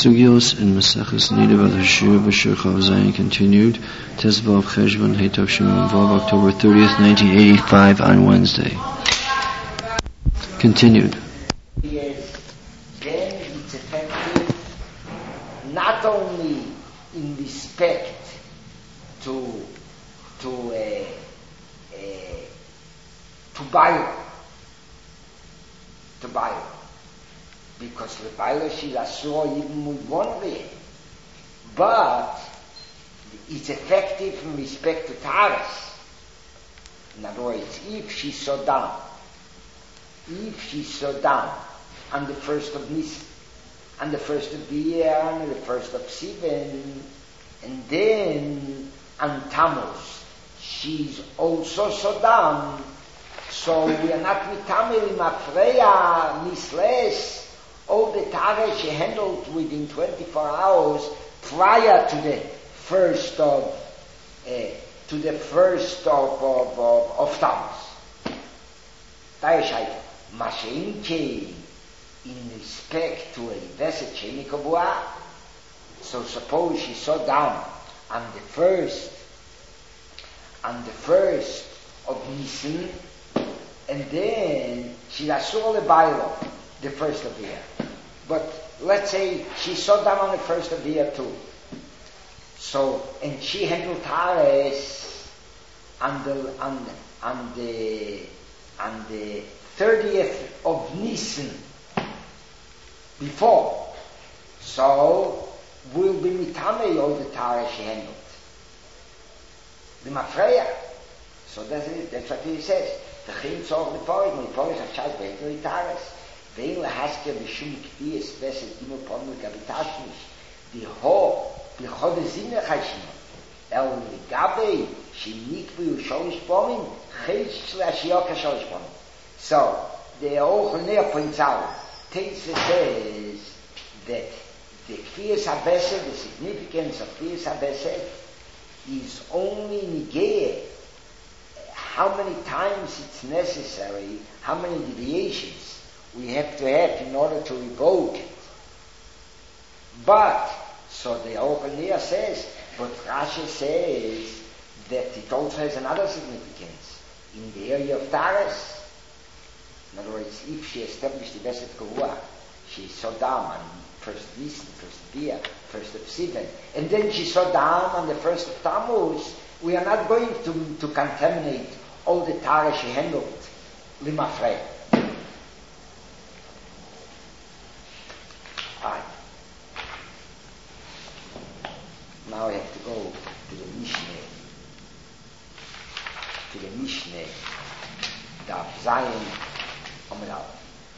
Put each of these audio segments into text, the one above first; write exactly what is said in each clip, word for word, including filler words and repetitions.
Sugyos in Maseches Nida Shir Bashir Chav Zayin continued. Tezvav Cheshvan Heitav Shimon Vav, October thirtieth, nineteen eighty-five, on Wednesday. Continued. Yes, then it's effective not only in respect to to uh, uh, to Bible, to Bible. Because the Bible she saw even with one way. But it's effective in respect to Taras. In other words, if she saw down, if she saw down on the first of Nisan, on the first of the year, on the first of Sivan, and then on Tammuz, she's also saw down, so we are not mitamil mafreya, misles, all the Tara she handled within twenty-four hours prior to the first of uh, to the first of of of, of Tammuz. Tayashayt Mashenke in respect to a Veset Sheni Kavua. So suppose she saw down on the first on the first of Nisan, and then she saw the Bible the first of the year. But let's say she saw down on the first of the year too. So, and she handled Tares on the, on, on the, on the thirtieth of Nisan before. So, will be mitame all the Tares she handled. The Mafreya. So that's it, that's what he says. The Chim Tzor the Forest, the Forest of Shaz Beitli Tares. Vein lahaskia b'shum k'tiyas veset gimel ponu gabitashmish diho b'chod zine chayshina el ligabe shinikvu sholish pomin chaysh l'ashioka sholish pomin. So the Ochel points out, Teitze says that the k'tiyas habeset, the significance of k'tiyas habeset is only negate how many times it's necessary, how many deviations we have to have in order to revoke it. But, so the Ochel says, but Rashi says that it also has another significance in the area of Taras. In other words, if she established the Veset Kavua, she saw down on first Nisan, first Bia, first of Sivan, and then she saw down on the first of Tammuz, we are not going to, to contaminate all the Taras she handled, Limafrei. Right. Now I have to go to the Mishnah. To the Mishnah. Daf Zayin Amud Aleph.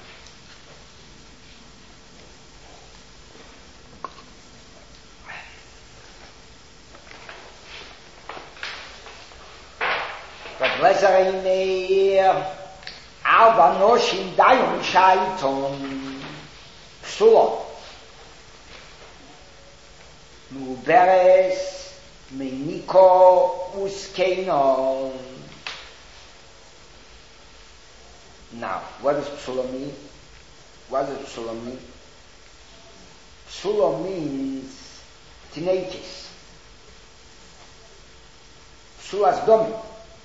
But Lezer Meir Alba Noshim Dayon Shaiton Psulo Muberes Meniko Uskeino. Now, what does Psulo mean? What does Psulo mean? Psulo means teenagers. Psulas Domi.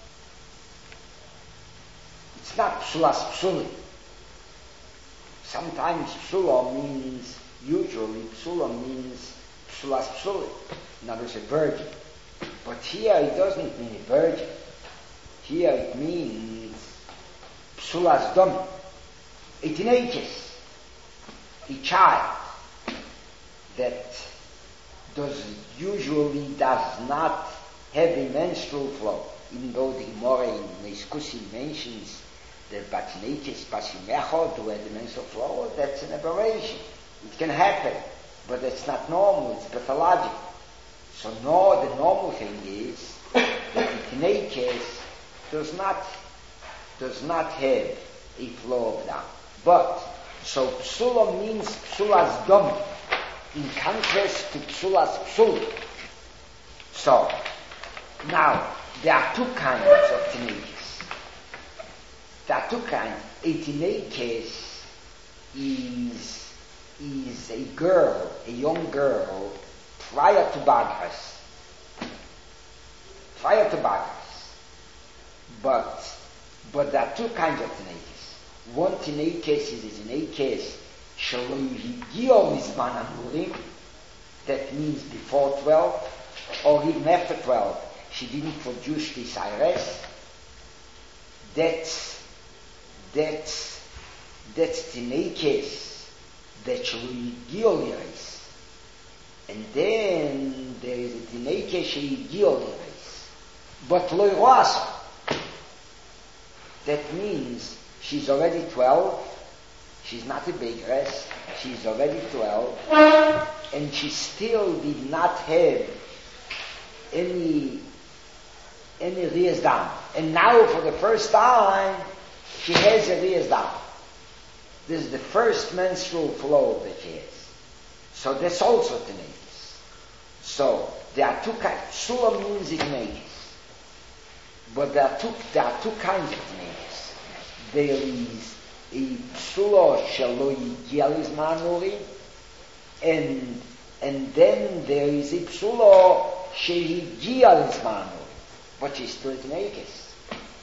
It's not Psulas Psuli. Sometimes Psulo means, usually Psulo means Psulas Psuli, in other words, a virgin. But here it doesn't mean a virgin. Here it means Psulas Domi, a teenager, a child that does usually does not have a menstrual flow, even though the Gemara in Neiskusi mentions that Batneches Pasimechot who had the menstrual flow, that's an aberration. It can happen. But it's not normal, it's pathological. So no, the normal thing is that the teenagers does not does not have a flow of down. But so psula means psulas dom, in contrast to psulas psul. So now there are two kinds of teenagers. There are two kinds. A teenager is is a girl, a young girl, prior to Bagras. Prior to Bagras. But, but there are two kinds of tinekes. One tinekes is a tinekes shelo higiyo lizman hamurim, that means before twelve, or even after twelve, she didn't produce the Cyrus. That's, that's, that's tinekes that shelo higiyo liris. And then there is a tinekes shelo higiyo liris. But lo yroasa. That means she's already twelve, she's not a begress, she's already twelve, and she still did not have any any riyas dam. And now for the first time, she has a riyas dam. This is the first menstrual flow that she has. So that's also tinekes. So there are two kinds. Psula means tinekes. But there are two, there are two kinds of tinekes. There is a psula shelo higiya lizman hamurim, and and then there is a psula shehigiya lizman hamurim, but she's still tinekes.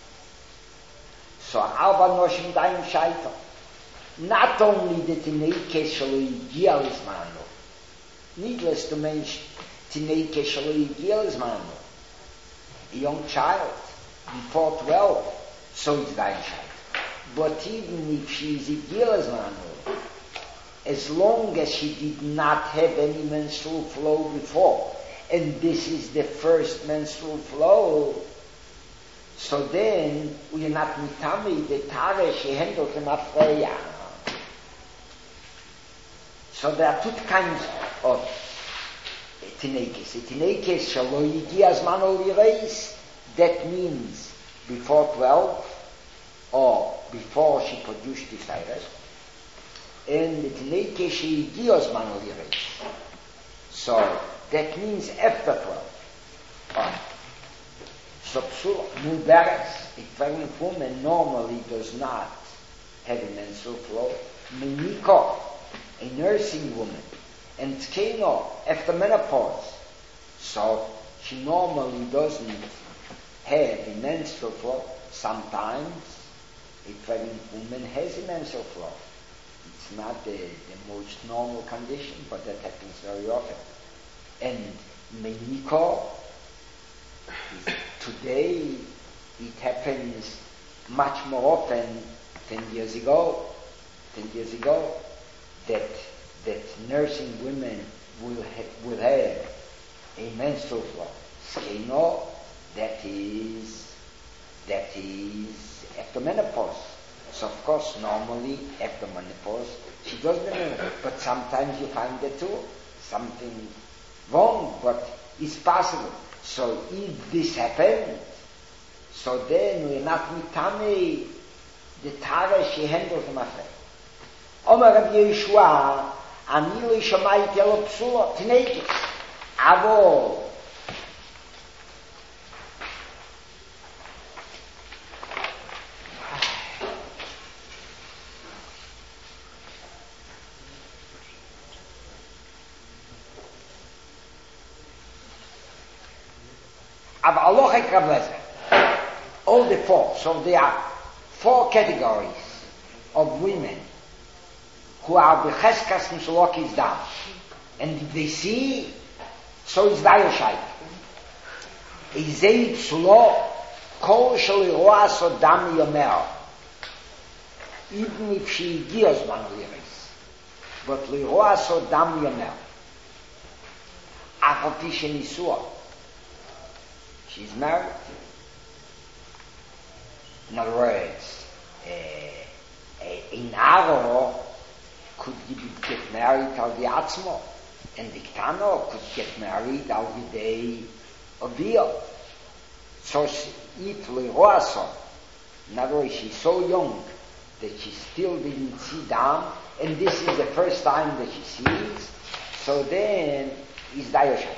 So arba noshim daim shaita. Not only the tinekes shelo higiya lizman hamurim. Needless to mention, tinekes shelo higiya lizman hamurim. A young child before twelve, so it's daim shaita. But even if she is higiya lizman hamurim, as long as she did not have any menstrual flow before, and this is the first menstrual flow, so then we are not mitami the tare she handled him afreya. So there are two kinds of tinekes. A tinekes shelo higiya zman liris, that means before twelve, or before she produced the Cyrus, and the tinekes shehigiya zman liris. So that means after twelve. Oh. So psula mubarak, a pregnant woman normally does not have a menstrual flow. Meniko, a nursing woman, and tkeno, after menopause. So she normally doesn't have a menstrual flow. Sometimes a pregnant woman has a menstrual flow. It's not the, the most normal condition, but that happens very often. And meniko, today it happens much more often ten years ago. Ten years ago, that that nursing women will ha- will have a menstrual flow. Skeno, that is that is after menopause. So of course, normally after menopause she doesn't menopause, but sometimes you find that too, something wrong, but it's possible. So if this happens, so then we're not mitame the tara she handles him after. Omer Rabbi Yeshua, ani lo shamayit elo psula tinekes, avol all the four. So there are four categories of women who are the cheskas mishloki's dam. And if they see, so is Dayashai. Izei psulo kol shel iroaso dam yomer. Even if she gives man liris. But liroaso dam yomer. Afal tishen isua. She's married. In other words, a, a, a Naro could get married al Atzmo, and the Ktano could get married al Yidei Obio. So if Leroaso, in other words, she's so young that she still didn't see Dam, and this is the first time that she sees, so then is Dayosha.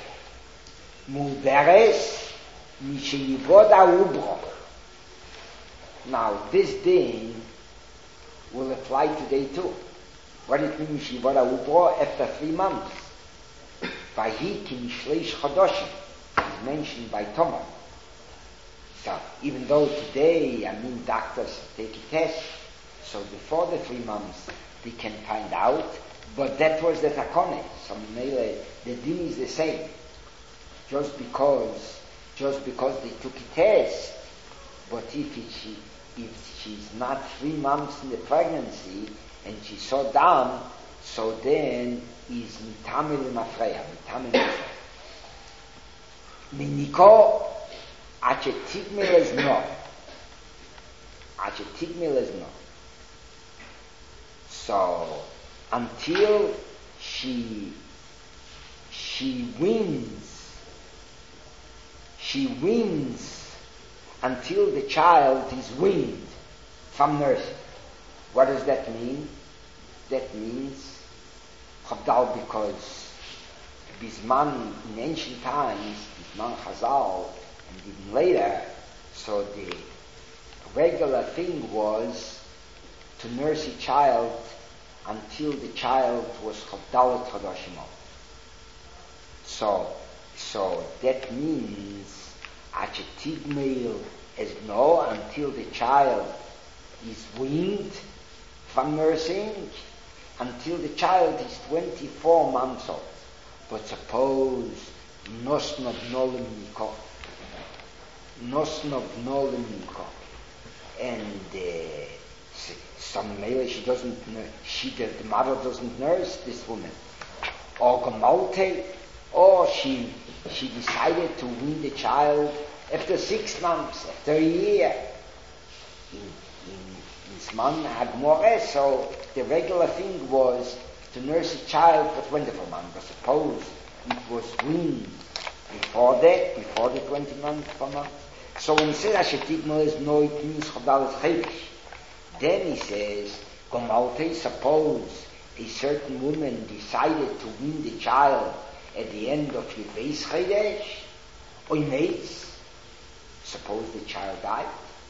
Muberes Mishinivoda Ubro. Now, this thing will apply today too. What it means, she was a ubro after three months. Vahikin shleish chodoshim is mentioned by Thomas. So even though today, I mean, doctors take a test, so before the three months they can find out, but that was the takone. So the din is the same. Just because, just because they took a test, but if it, she, if she's not three months in the pregnancy and she saw down, so then is mitamel mafreya, mitamel mafreya. Miniko achetigmel is no. Achetigmel is no. So until she she wins, she wins until the child is weaned from nursing. What does that mean? That means Chavdal, because Bisman in ancient times, Bisman Chazal, and even later, so the regular thing was to nurse a child until the child was Chavdal Chodashim. So, so that means Achetigmeil is no until the child is weaned from nursing, until the child is twenty-four months old. But suppose nosnov nolim niko, nosnov nolim niko, and uh, some male she doesn't, she the, the mother doesn't nurse this woman, or gemalte, or she she decided to wean the child after six months, after a year. In, in, in Zman Hagmore, so the regular thing was to nurse a child for twenty-four months. But suppose it was weaned before that, before the twenty-four months. So when he says Ashetigmo is no, it means Chavdal is Chedesh. Then he says, Gomalte, suppose a certain woman decided to wean the child at the end of the Beis Chedesh, or mates, suppose the child died.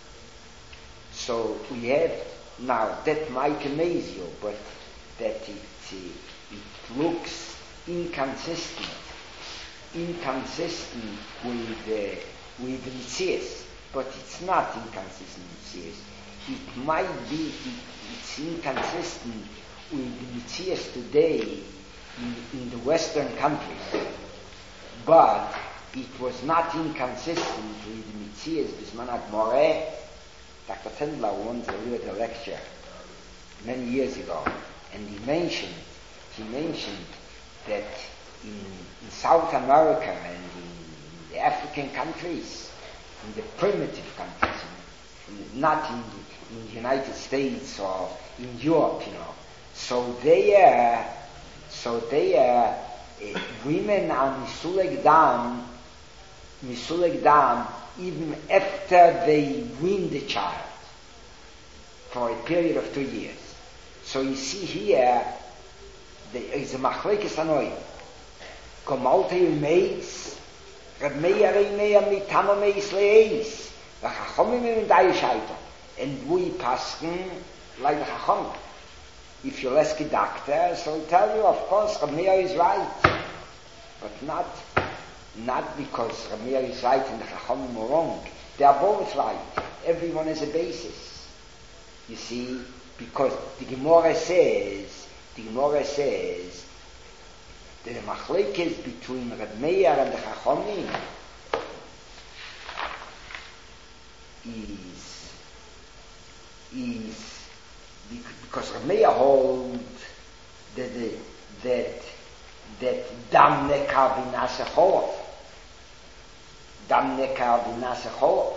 So we have now, that might amaze you, but that it, uh, it looks inconsistent, inconsistent with uh, with Mitzias, but it's not inconsistent with Mitzias. It might be, it, it's inconsistent with Mitzias today in, in the Western countries, but it was not inconsistent with Mitzias Bisman Hagmore. Doctor Tendler once delivered a lecture many years ago, and he mentioned, he mentioned that in, in South America and in the African countries, in the primitive countries, in, in, not in the, in the United States or in Europe, you know, so there, so there, uh, women are misuleg dam, misuleg dam, even after they wean the child for a period of two years. So you see here, there is a machlekes anoy. Komalte meis, Reb Meir Meir mitama meis leis, v'chachomim im dai shaita, and we pasken like the chachom. If you ask a doctor, so he'll tell you, of course, Reb Meir is right, but not. Not because Reb Meir is right and the Chachamim are wrong. They are both right. Everyone has a basis. You see, because the Gemara says, the Gemara says, that the machlekes between Reb Meir and the Chachamim is, is because Reb Meir holds that the, that that dam nekar b'naseh cholof. Dam nekar b'naseh cholof.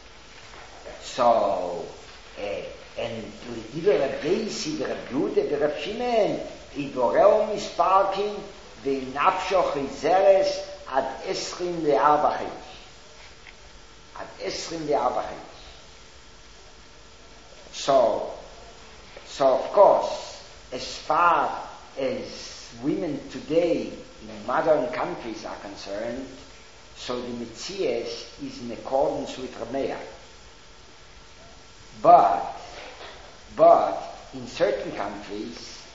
So, uh, and either Reb Beisi, the Reb Yehuda, the Reb Shimon, idorel misparkin v'nafsho chizeres ad esrim le'arba chedesh. Ad esrim le'arba chedesh. So, so of course, as far as women today in modern countries are concerned, so the Metzias is in accordance with Reb Meir. But, but in certain countries,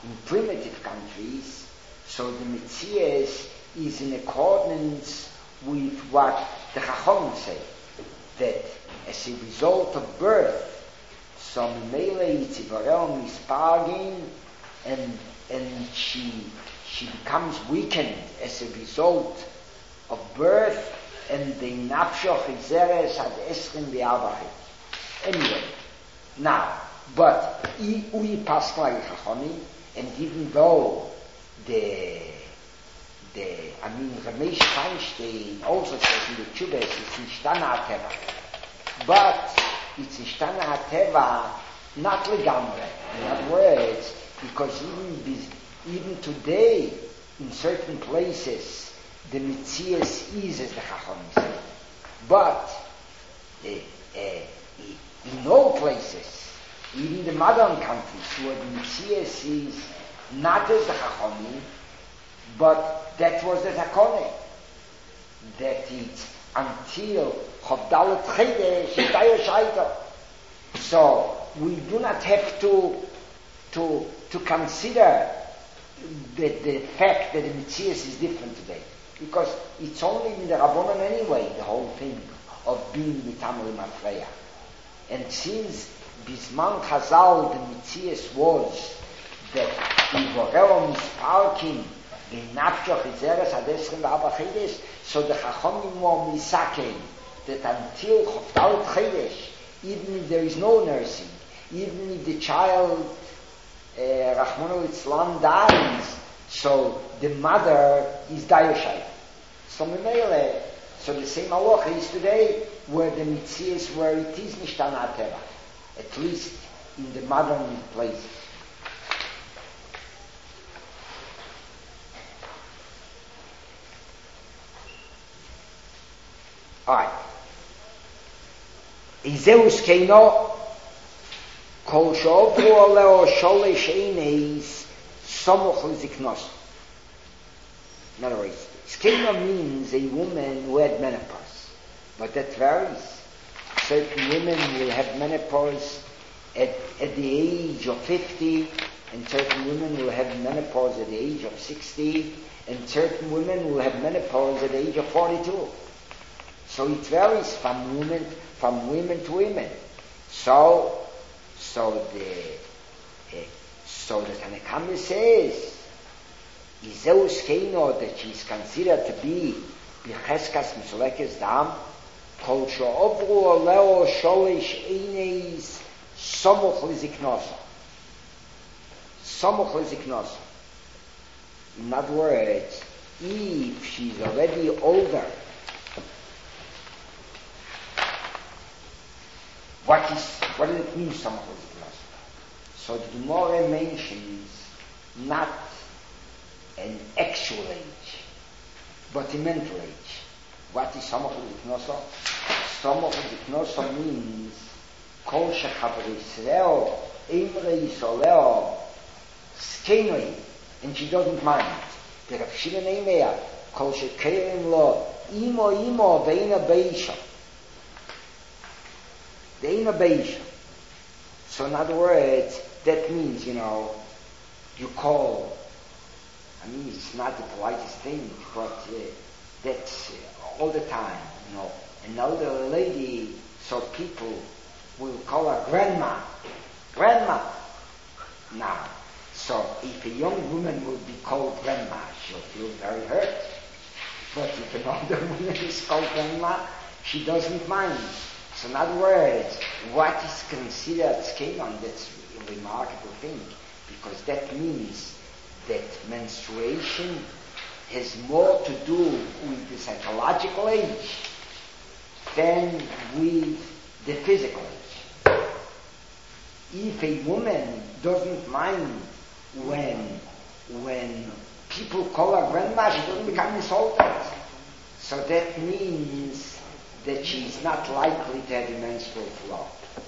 in primitive countries, so the Metzias is in accordance with what the Chacham say, that as a result of birth, some Mele Yitzivarel Mispargin, and and she she becomes weakened as a result of birth, and the Nafshoch Izeres had Esrim Be'avachit. Anyway, now, but Ui Pascal Chachami, and even though the the I mean Ramesh Feinstein also says in the Chubes it's in Shtana Ateva, but it's in Shtana Ateva not legamre. In other words, because even this, even today in certain places the Metzias is as the Chacham say, but uh, uh, in all places, even the modern countries where the Metzias is not as the Chachamim, but that was the Zakone. That it's until Chavdalet Chedesh, Shitayo Shaita. So we do not have to to to consider the, the fact that the Metzias is different today, because it's only in the Rabbanon anyway, the whole thing of being Mitamel Mafreya. And since Bisman Chazal, the Metzias was that Ivorel Misparkim, the Nafshoch Izeres Hadesrim V'Abachides, so the Chachomim were Misakein, that until Chavdalet Chedesh, even if there is no nursing, even if the child uh, Rachmana litzlan dies, so the mother is Dayashai. So Memele, so the same halacha is today, where the Metzias, where it is Nishtana Teva, at least in the modern places. Alright. Izeus Keino Kol Shobru Oleo Sholesh Eineis Somoch Liziknos. In other words, Keino means a woman who had menopause. But that varies. Certain women will have menopause at, at the age of fifty, and certain women will have menopause at the age of sixty, and certain women will have menopause at the age of forty-two. So it varies from women, from women to women. So, so the, uh, so the Tanakama says, Izeus Keino, that she is considered to be B'cheskas Mitzolekes Dam, Kol She'ovru Oleo Sholesh Eineis Somoch Liziknosa. Somoch Liziknosa. In other words, if she's already older, what is, what does it mean, Somoch Liziknosa? So the Gemara mentions not an actual age, but a mental age. What is Somoch Liziknosa? Somoch Liziknosa means Kol Shechavar Yisrael Eimrei Yisrael Skenoi, and she doesn't mind. The Rav Shimon Eimeya Kol Shekerim Lo Imo Imo Veina Beisha Veina Beisha. So in other words, that means, you know, you call, I mean, it's not the politest thing, but uh, that's uh, all the time, you know. An older lady, so people will call her grandma. Grandma. Now, so if a young woman would be called grandma, she'll feel very hurt. But if an older woman is called grandma, she doesn't mind. So in other words, what is considered skenon, that's a remarkable thing, because that means that menstruation has more to do with the psychological age than with the physical age. If a woman doesn't mind when when people call her grandma, she doesn't become insulted. So that means that she is not likely to have a menstrual flow.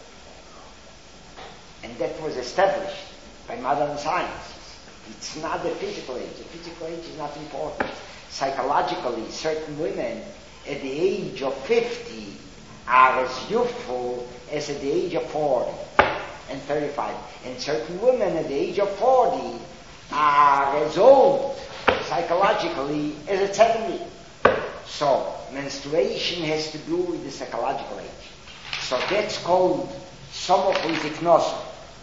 And that was established by modern science. It's not the physical age. The physical age is not important. Psychologically, certain women at the age of fifty are as youthful as at the age of forty and thirty-five. And certain women at the age of forty a result psychologically is a seventy. So menstruation has to do with the psychological age. So that's called Somoch Liziknoso.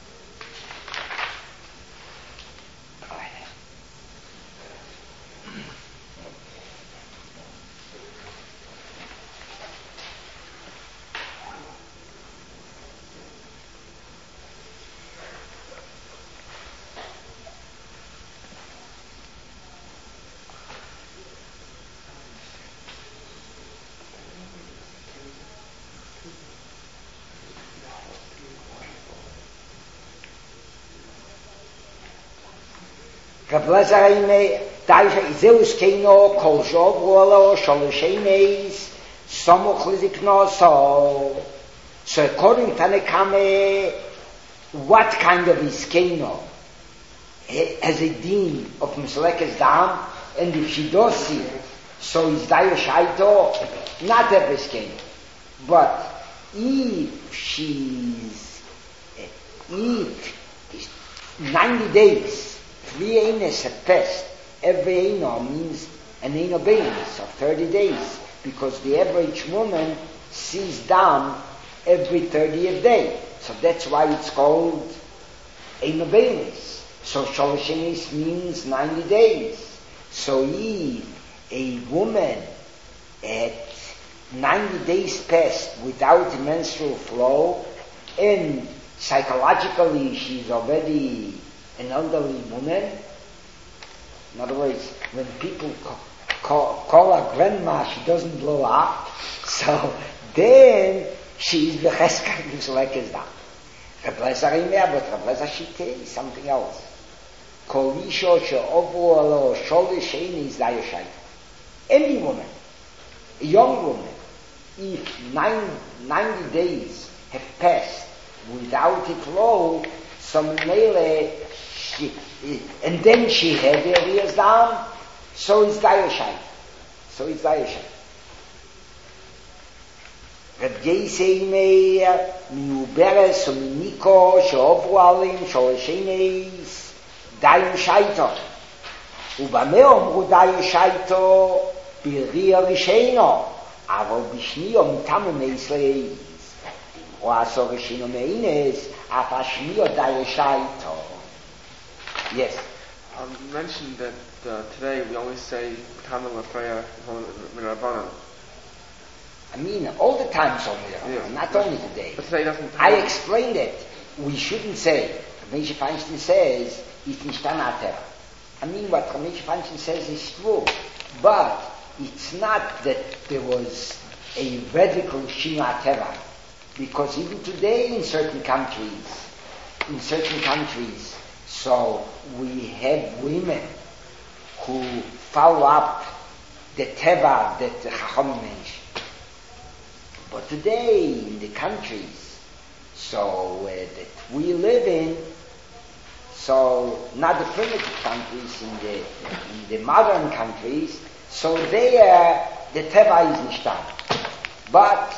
Kablazaime Daisha Zeus Keno Kol Jovolo Sholoshemes Somoch Liziknoso. So according to Tanakame, what kind of iskeno has a deen of Mislekes Dam, and if she does see it, so is Dayo Shaito, not every iskeno. But if she's, if ninety days, three Eines have passed, every Eino means an Eino Beinis of thirty days, because the average woman sees Dam every thirtieth day. So that's why it's called Eino Beinis. So Sholoshenis means ninety days. So if a woman at ninety days passed without menstrual flow, and psychologically she's already an elderly woman, in other words, when people call, call, call her grandma, she doesn't blow up, so then she's becheskar Mislekes Dam. Rebleza Rimea, but Rebleza Shite is something else. Kol Isho she'ovu alo sholish einis dayo shaita. Any woman, a young woman, if nine, ninety days have passed without a flow, some mele, she, and then she had the areas down, so it's dayo shaita. So it's dayo shaita. Reb Geisei Meir, Miuberes, Miniko, She'ovru Alim, Sholoshenes, Dayo Shaito. Ubame Omru Dayo Shaito, Birria Risheno, Avo Bishnio Mitamu Meisleis. Oaso Risheno Meines, Afashnio Dayo Shaito. Yes. Um, you mentioned that uh, today we always say Tamil Lafreya Mirabanan. I mean, all the time so Mirabanan, Yeah. not only today. But today doesn't. I explained it. We shouldn't say. Ramesh Feinstein says, it's nicht an Atera. I mean, what Ramesh Feinstein says is true. But it's not that there was a radical Shina Atera. Because even today in certain countries, in certain countries, so we have women who follow up the Teva that the Chacham mentioned. But today in the countries, so uh, that we live in, so not the primitive countries, in the in the modern countries, so there the Teva is nicht done. But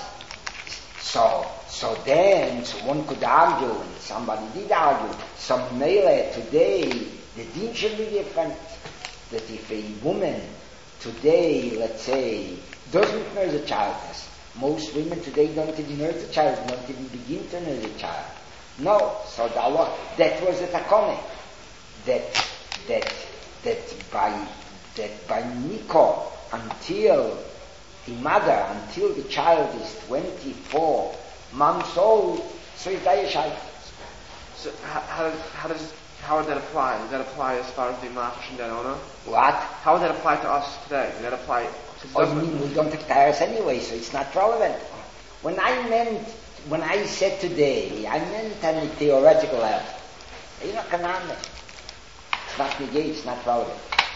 so so then so one could argue, and somebody did argue, some male today the din should be different. That if a woman today, let's say, doesn't nurse a child, most women today don't even nurse a child, don't even begin to nurse a child. No, so the Allah, that was the takone. That that that by that by Niko until the mother, until the child is twenty-four months old, so it's Dayashai. So how, how, does, how does how would that apply? Does that apply as far as the Machash and Danona? What? How would that apply to us today? Does that apply? Oh, you mean we don't have tires anyway, so it's not relevant. When I meant, when I said today, I meant on a theoretical level. You know, commandment. It's not negate, it's not relevant.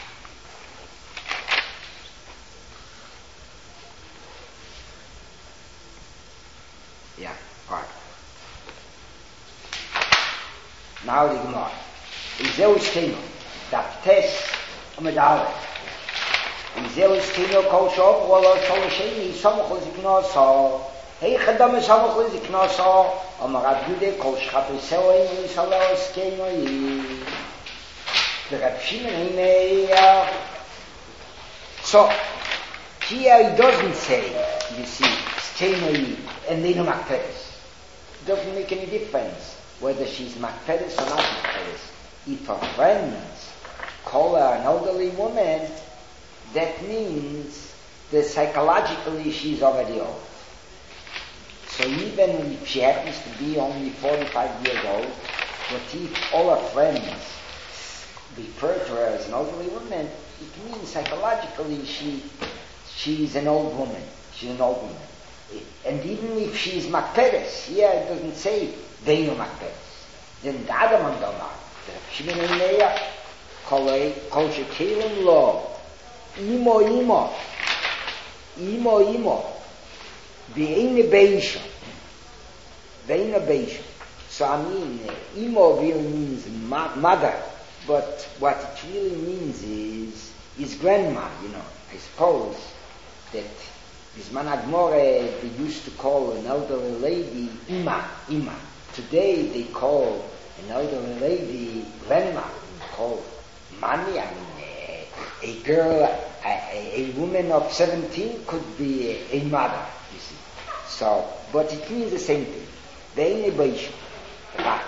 Yeah, alright. Now the Gemara. Zeus Kino, Daftes Amedale. Zeus Kino Kol Shov, Wolo Sholosheini, Somoch Liziknoso. Hey Chadam Somoch Liziknoso, Amarav Yude Kol Shchapiseo Eni Solos Kino. the Reb Shimon, he, uh, so, here he doesn't say, you see, Steinoi and Nino Makpedes. It doesn't make any difference whether she's Makpedes or not Makpedes. If her friends call her an elderly woman, that means that psychologically she's already old. So even if she happens to be only forty-five years old, but if all her friends refer to her as an elderly woman, it means psychologically she she's an old woman. She's an old woman. And even if she's Makpedes, here it doesn't say Veinu Makpedes. Then the other one don't know. Shimon and Meir, Kol Shekelim Lo, Imo Imo, Imo Imo, Ve'ene Beisha, Ve'ene Beisha. So I mean, Imo really means ma- mother, but what it really means is is grandma, you know. I suppose that Bisman Agmore, they used to call an elderly lady Ima, Ima. Today they call an elderly lady grandma. They call mommy. I mean, a, a girl, a, a, a woman of seventeen could be a, a mother, you see. So, but it means the same thing. Ve'ene Beisha. Right.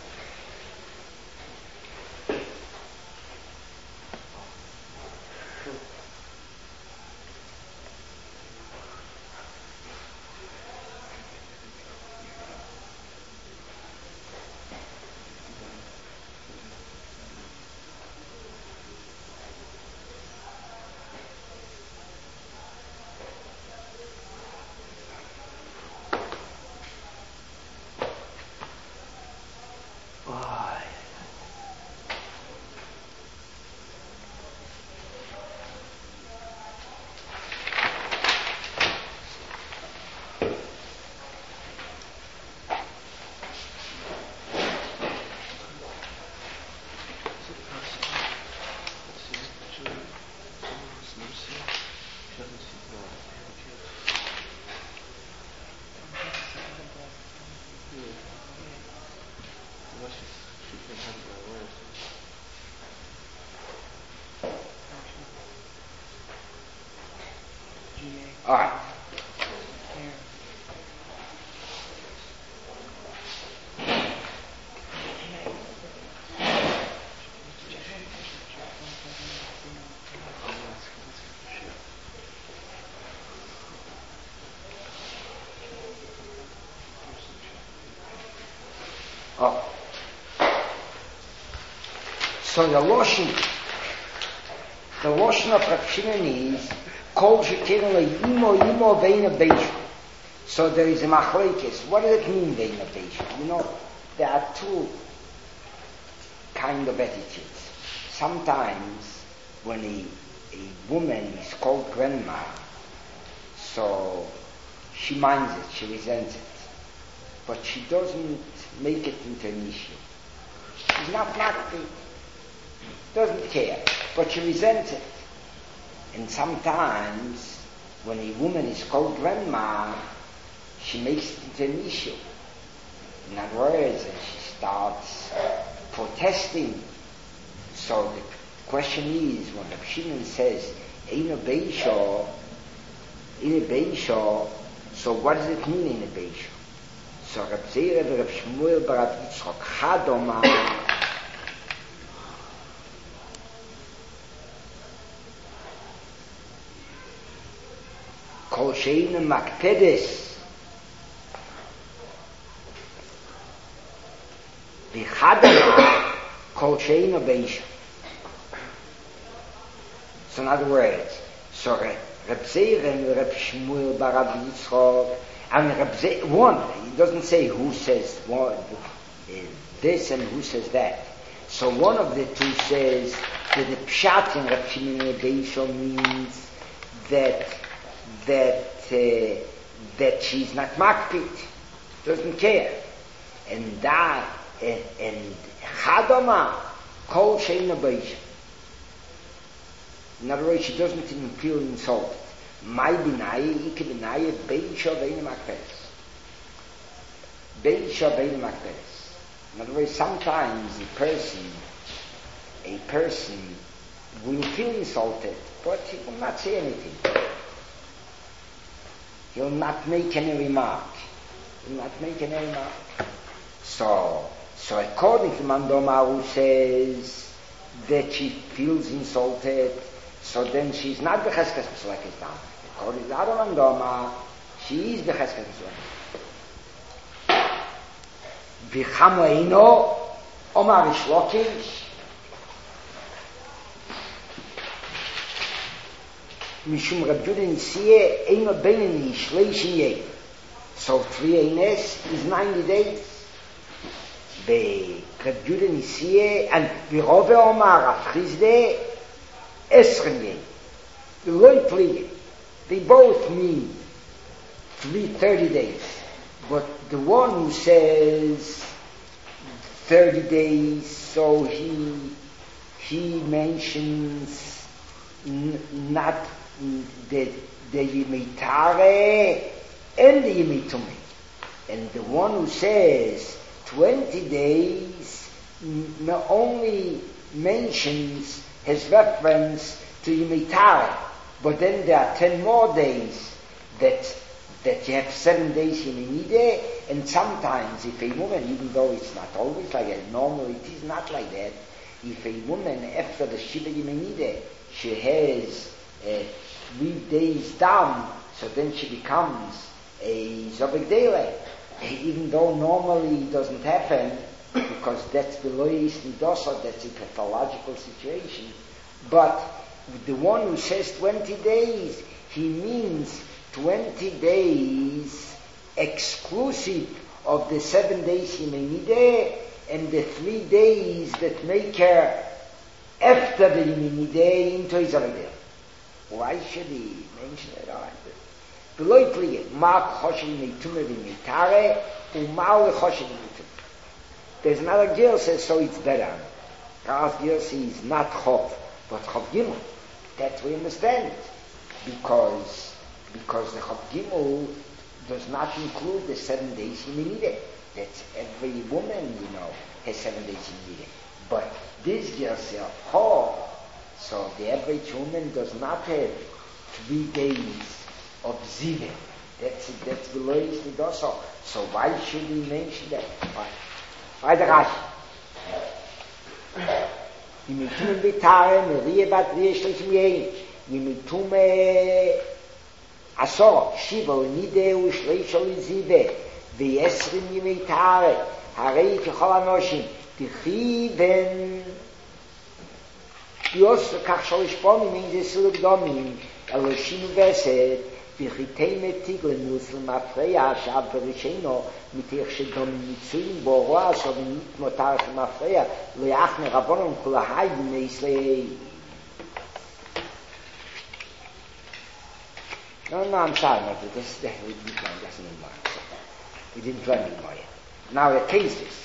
All right. Oh. So the lotion, the lotion of Reb Shimon is Kol Shekelim Imo Imo Ve'ene Beisha. So there is a machlekes. What does it mean, Ve'ene Beisha? You know, there are two kind of attitudes. Sometimes when a, a woman is called grandma, so she minds it, she resents it, but she doesn't make it into an issue. She's not happy, doesn't care, but she resents it. And sometimes when a woman is called grandma, she makes it into an issue. In other words, and she starts protesting. So the question is, when Reb Shimon says, Eino Beisha, Eino Beisha, so what does it mean, Eino Beisha? So Reb Zeira and Reb Shmuel bar Rab Yitzchok Chadoma, Kol She'eino Makpedes, V'chadoma, Kol She'eino Beisha. So in other words, so Reb Zeira and Reb Shmuel bar Rab Yitzchok, and Reb Zeira, one, he doesn't say who says one, this and who says that. So one of the two says that the Pshat in Reb Shimon Beisha means that that uh, that she's not makpid, doesn't care, and that and, and Chadoma Kol She'eino Beisha. In other words, she doesn't even feel insulted. My b'nai, ike b'nai, Beisha Ve'ene Makpedes. Beisha Ve'ene Makpedes. In other words, sometimes a person a person will feel insulted, but he will not say anything. He will not make any remark. He will not make any remark. So, so according to Mandoma, who says that she feels insulted, so then she's not becheskes Mesulekes down. According to other Mandoma, she is becheskes Mesulekes. V'chamo eino, Omar Rish Lakish, Mishum Reb Judah Nisiye, Eino Benini, Shleishin Yeh. So three Eines is ninety days. Be Reb Judah Nisiye, and Virove Omar Afrizde, Esren Yeh. The Loi Plige. They both mean three thirty days. But the one who says thirty days, so he he mentions n- not the the Yimitare and the Yimitumi. And the one who says twenty days n- not only mentions his reference to Yimitare, but then there are ten more days that that you have seven days Yemenide, and sometimes if a woman, even though it's not always like that, normally it is not like that, if a woman after the Shiva Yemenide, she has uh, three days down, so then she becomes a Zobek even though normally it doesn't happen, because that's below Nidosa, that's a pathological situation. But the one who says twenty days, he means twenty days exclusive of the seven days Yemenide and the three days that make her after the Yemenide into Israel. Why should he mention it like this? Below plige, Mark Choshen Meitume V'Mitare, Umal Choshen Meitume. There's another girl says, so it's better. Ras girl says not Chov, but Chov Gimel. That we understand it. Because Because the Chov Gimel does not include the seven days Yemenide. That's every woman, you know, has seven days Yemenide. But this girl says, oh, so the average woman does not have three days of Zive. That's that's below his Nidoso. So why should he mention that? Why? Why the Rashi? Yimitume B'Tare, Meriye Bat Riye Shlishim Yein. Yimitume Asor, Shiva, Nideu, Shleishol, Zive, V'Yesrim Yimitare, Harei Kechol Anoshim, Tichiven, Yos, Kach Sholish Pomim, in the Suluk Domim, Eloshim Vesed, V'Chitei Metiglen, Muslim Afreya, Shab Verisheno, Mitech Shedomim Mitzuim, Boroa, Sovim Motar Afreya, Leachne Rabbonon, Kulahai, B'Neislei. No, no, I'm sorry, no, this, this, we didn't learn this anymore. We didn't learn anymore yet. Now the case is,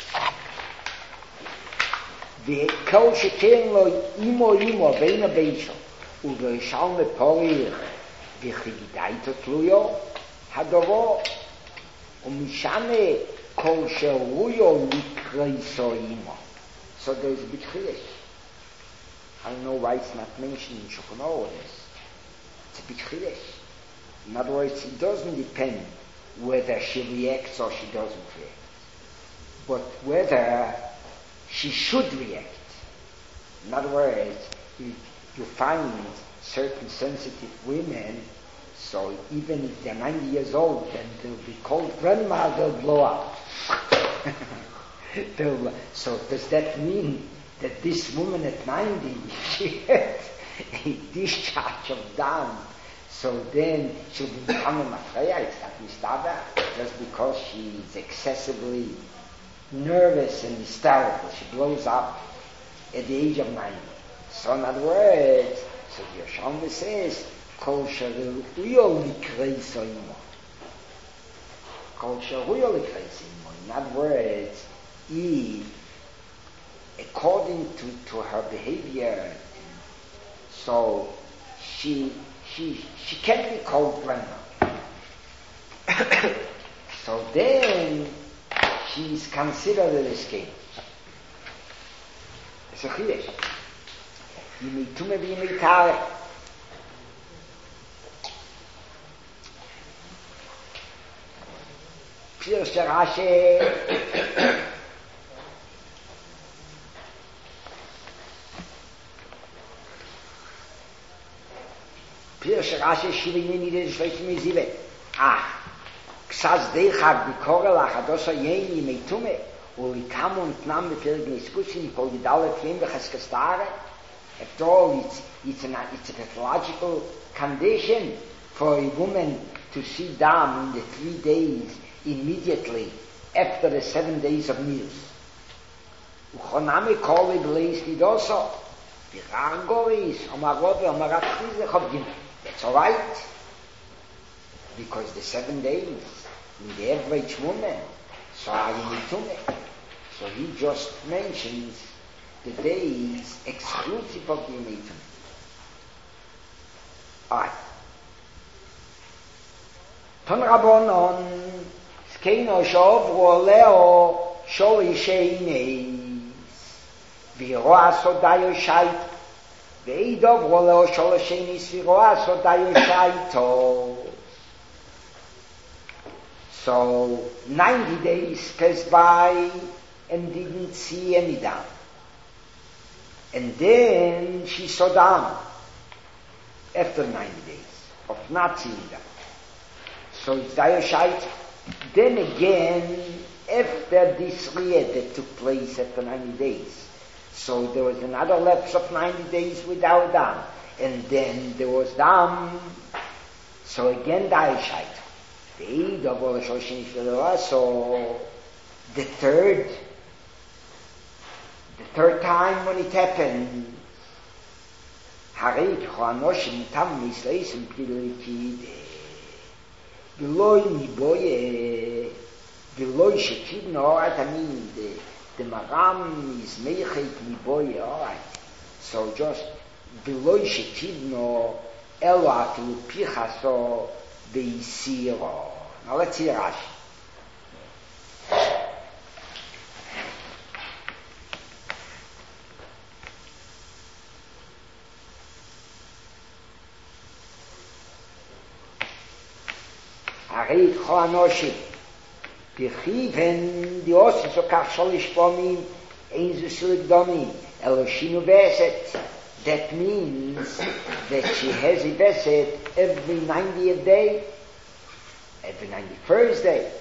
the kol sheken lo imo imo beina beisho, ulo yishal me porir, v'chigidaito tluyo, hadovo, umishane kol sheruyo likreiso imo. So there's a big chiddush. I don't know why it's not mentioned in Shulchan Aruch. It's a big chiddush. In other words, it doesn't depend whether she reacts or she doesn't react, but whether she should react. In other words, if you find certain sensitive women, so even if they're ninety years old, then they'll be called grandma, they'll blow up. they'll, so does that mean that this woman at ninety, she has a discharge of down? So then she'll become a mafreya, it's not mistaba, just because she's excessively nervous and hysterical. She blows up at the age of ninety. So in other words, so Yerushalmi says, Kol sharuyo likreis imo. Kol sharuyo likreis imo. In other words, if, according to, to her behavior, so she She, she can't be called grandma. So then she's considered an escape. It's a chiddush. ימי תומה וימי טהרה. פירוש רש"י פירוש רש"י שיביני נידה שלושים מזיבה. אה, קסס די חג בקורא לך הדוסו יין ימי תומה ולקמו נתנם בפרק נסקוסים כל גדל לפיים בחסקסטרה. After all, it's, it's, an, it's a pathological condition for a woman to see dam in the three days immediately after the seven days of meals. Uchoname koli b'leis lidoso. V'rargoris, omarove, omarachrize, chobgim. That's all right. Because the seven days, in the average woman, so are in mitume. So he just mentions the days exclusive of the mitume. All right. Ton Rabbonon, Skeino Shovro Leo Sholi Sheines, Viroa Sodayo Shait, Veidovro Leo Sholi Sheines, Viroa Sodayo Shaito. So ninety days passed by and didn't see any down. And then she saw down after ninety days of not seeing down. So it's Dayoshite. Then again, after this riyad that took place after ninety days, so there was another lapse of ninety days without dam, and then there was dam. So again Dayoshite. So the third, the third time when it happened, Harit Choanoshim Tam Misleisim Pilikide. Beloy Miboye, beloy Shekidno, I mean, the, the Maram is Meichet Miboye, alright. So just beloy Shekidno, Elo Afilu Pichaso Beisiro. Now let's see Rashi. Arei Choanoshim Pichiven the Osis of Kachsholish Pomim Ein Zusilik Domim Eloshinu Beset. That means that she has a Beset every ninetieth day, every ninety-first day.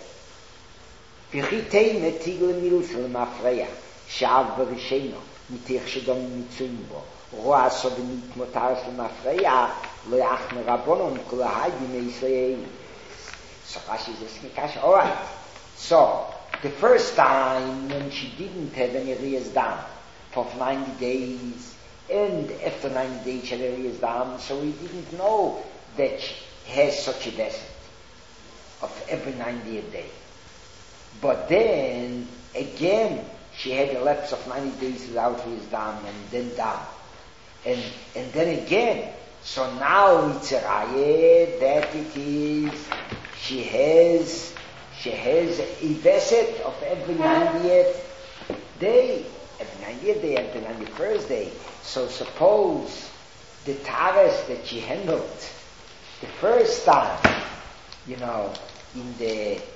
Pichitei Metigl Milusel Mafreya Shav Berisheno Mitich Shedom Mitzumbo Roa Sobenit Motaras Mafreya Lo Yachme Rabbonon Kulahai B'Meisrei. So Rashi is asking, all right. So the first time when she didn't have any riyas dam for ninety days, and after ninety days she had a riyas dam, so we didn't know that she has such a vessel of every ninetieth day. But then again she had a lapse of ninety days without riyas dam, and then dam, and and then again. So now it's a raya that it is. She has, she has a veset of every ninetieth day, every ninetieth day, every ninety-first day. So suppose the taras that she handled the first time, you know, in the uh,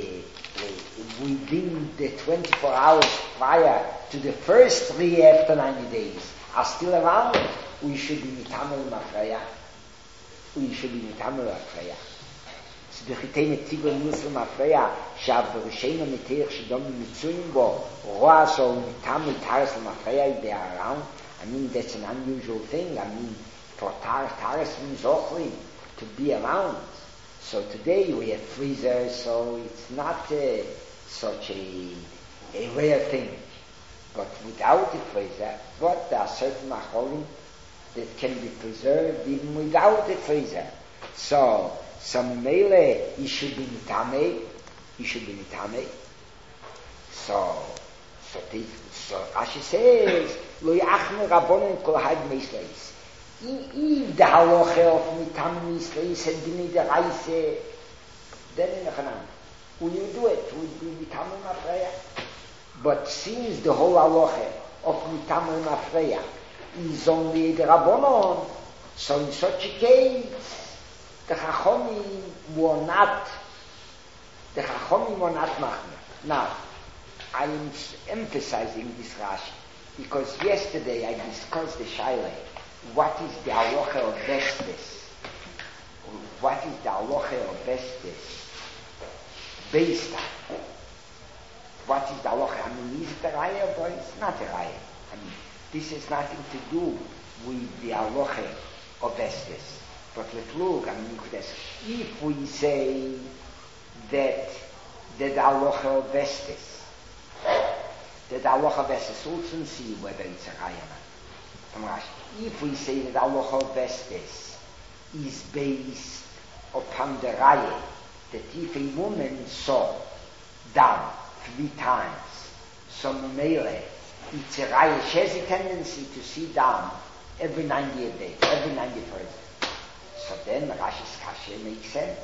uh, within the twenty-four hours prior to the first three after ninety days are still around, we should be mitamel mafreya. We should be mitamel mafreya. The Chitei Metigl Muslim Afreya Shav Berisheno Mitich Shedom Mitzuim Bo Roa So Mitam Taras Mafreya they are around. I mean that's an unusual thing. I mean for Taras Taras means Ochlim to be around. So today we have freezers, so it's not uh, such a a rare thing. But without the freezer, but there are certain macholim that can be preserved even without the freezer. So some mele, he should be mitame, he should be mitame. So, so, this, so Rashi says, lo yachne rabbonen kol had meisleis. If the halacha of mitame meisleis had been the reise, then in the Hanan, will you do it? Would be mitame mafreya? But since the whole halacha of mitame mafreya is only the Rabbanon. So in such a case, the Chachomim were not, the Chachomim were not machmir. Now, I am emphasizing this Rashi because yesterday I discussed the Shaila. What is the halacha of vestes? What is the halacha of vestes? Based on what is the halacha? I mean, is it a raya or it's not a raya? I mean, this has nothing to do with the halacha of vestes. But let's look. I mean, if we say that the halacha of vestes, that the halacha of vestes, we'll soon see whether it's a raya or not. If we say that halacha of vestes is based upon the raya, that if a woman saw down three times, so Mele, it's a raya, she has a tendency to see down every ninetieth day, every ninety-first day. So then Rashi's kasha makes sense.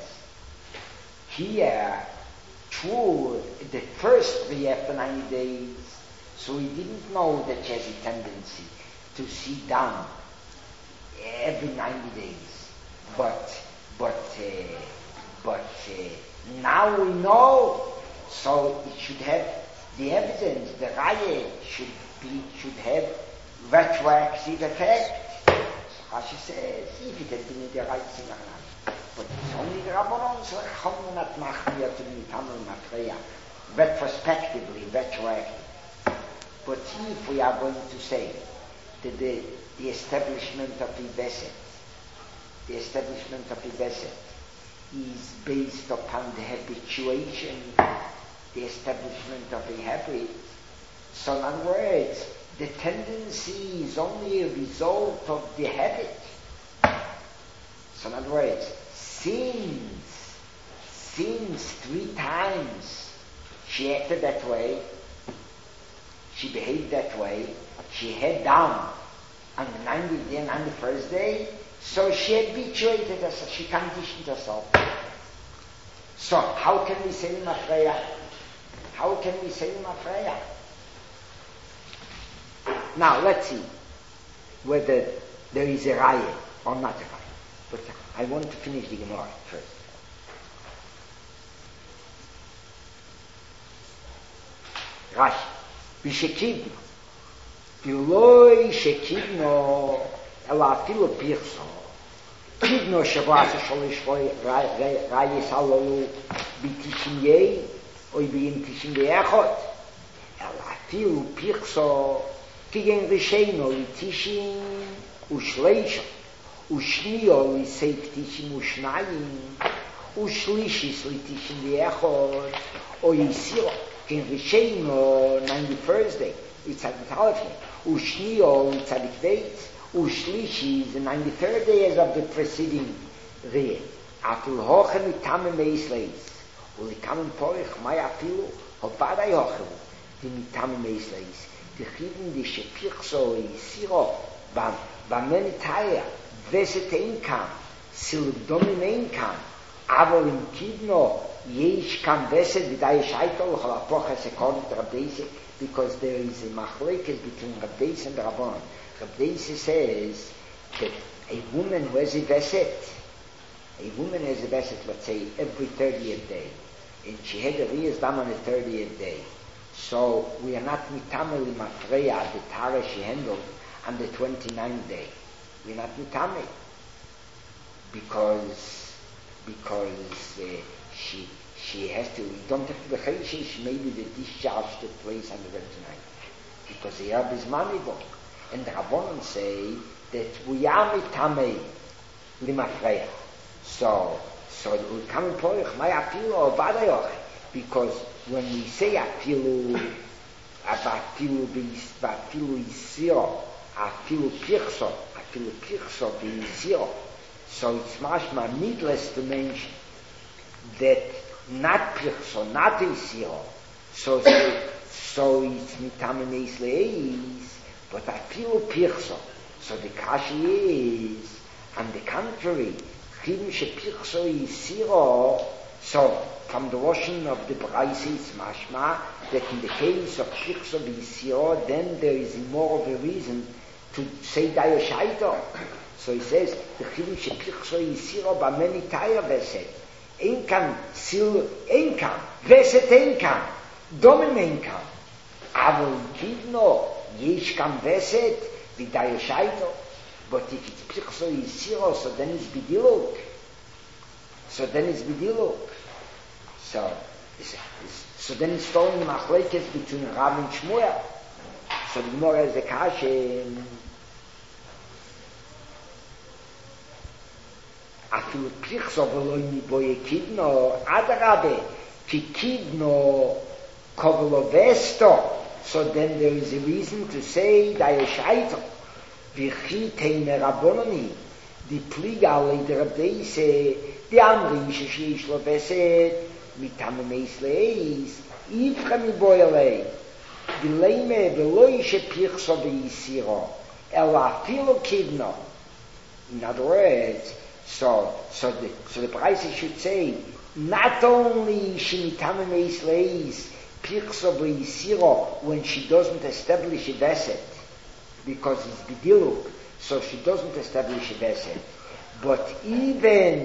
Here, true, the first three after ninety days, so he didn't know that she has a tendency to see down every ninety days. But, but, uh, but uh, now we know, so it should have the evidence, the raya should be, should have retroactive effect. So Rashi says, if it had been in the right thing or not. But it's only the Rabbanon, so Chachomim not machmir to be tamil matreya, retrospectively, retroactive. But if we are going to say that the, the establishment of Ibeset, the establishment of Ibeset is based upon the habituation, the establishment of a habit, so in other words, the tendency is only a result of the habit. So in other words, since, since three times she acted that way, she behaved that way, she had down on the ninetieth day and on the first day, so she habituated herself, she conditioned herself. So how can we say Mafreya? How can we say Mafreya? Now let's see whether there is a raya or not a raya. But I want to finish the Gemara first. Rashi, v'shekidno, v'loi shekidno, ela afilo pirso, kidno shavasa sholish rayis halalu b'tishim yei, oi b'yim tishim be'echot, ela afilo pirso, kigen risheino l'tishim u'shleisha, u'shnio l'seif tishim u'shnayim, u'shlishis l'tishim be'echot, oi yisiro, in Risheino, ninety-first day, it's at the Talifim. Ushnio, it's at the Veitz. Ushlishi is the ninety-third day as of the preceding Reh. Atul hochem itamem meisleis. Ulikamen porich maya filu, hovadai hochem. The mitamem meisleis. The chivin the shepichso yisiro, bamenitaya, veset einkam, silubdomim einkam, avol im kidno, Yesh kam veset b'day shaitel chol apoches according to Rabbi Deise, because there is a machlekes between Rabbi Deise and Rabbanon. Rabbi Deise says that a woman who has a veset, a woman has a veset, let's say every thirtieth day, and she had a riyas dam on the thirtieth day, so we are not mitameli mafreya the tara she handled on the twenty-ninth day. We are not mitameli because because. Uh, She she has to, we don't have to be chayshish, maybe the discharge took place on the twenty-ninth. Because the Yerb is manibok. And the Rabbanon say that we are mitamei limafreya. So, so we come in porich, my apilu or badayoch. Because when we say apilu, apilu apilu isiro, apilu pirso, apilu pirso be isiro. So it's mashma needless to mention that not pirso, not isiro, so so it's mitamim isleis, but I feel pirso. So the kashi is, on the contrary, chim she pirso isiro. So from the washing of the Braise it's mashma that in the case of pirso isiro, then there is more of a reason to say Dayashaito. So he says, the Chidush Pichso Yisiro Bameni Taya Veset. Einkan Sil Einkan Veset Einkan Domen Einkan. Avol Kidno Yesh Kam Veset Vidayashaito. But if it's Pichso Yisiro, so then it's Bidiluk. So then it's Bidiluk. So, it's, it's, so then it's falling the machlekes between Rav and Shmuel. So the Gemara is the Kashem. Afilu Pichso V'loi Niboye Kidno Adarabe Ki Kidno Kovelo Vesto. So then there is a reason to say Dayashaito V'chi Teine Rabononi Di Pliga Leider Abdeise Di Amri Sheshish Lo Veset Mitam Meis Leis Ifcha Miboye Lei Dileime V'loi She Pichso V'yisiro El Afilu Kidno. In other words, So, so the, so the price should say, not only she mitame meis leis, pirso b'yisiro, when she doesn't establish a veset, because it's bidiluk, so she doesn't establish a veset, but even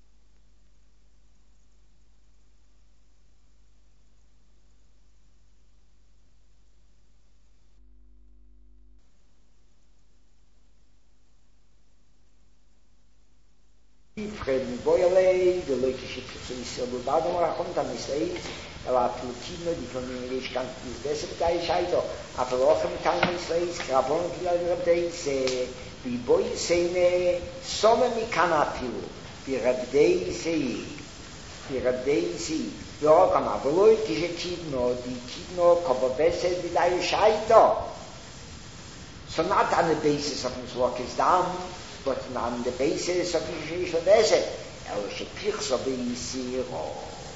Freden Boyale, the relationship to Israel Badon Rachon Tam Israel, ela Plutino di famiglia Shkan is desert guy Shaito, after Rochem Tam Israel, Krabon Rabdei se bi boy sene some mi kanapiu, bi Rabdei se bi Rabdei se yo kama voloi kije kidno di kidno kobese di dai Shaito. So not on the basis of his work is done, but on the basis of Yishish Leveset, El Shepichso B'Yisiro.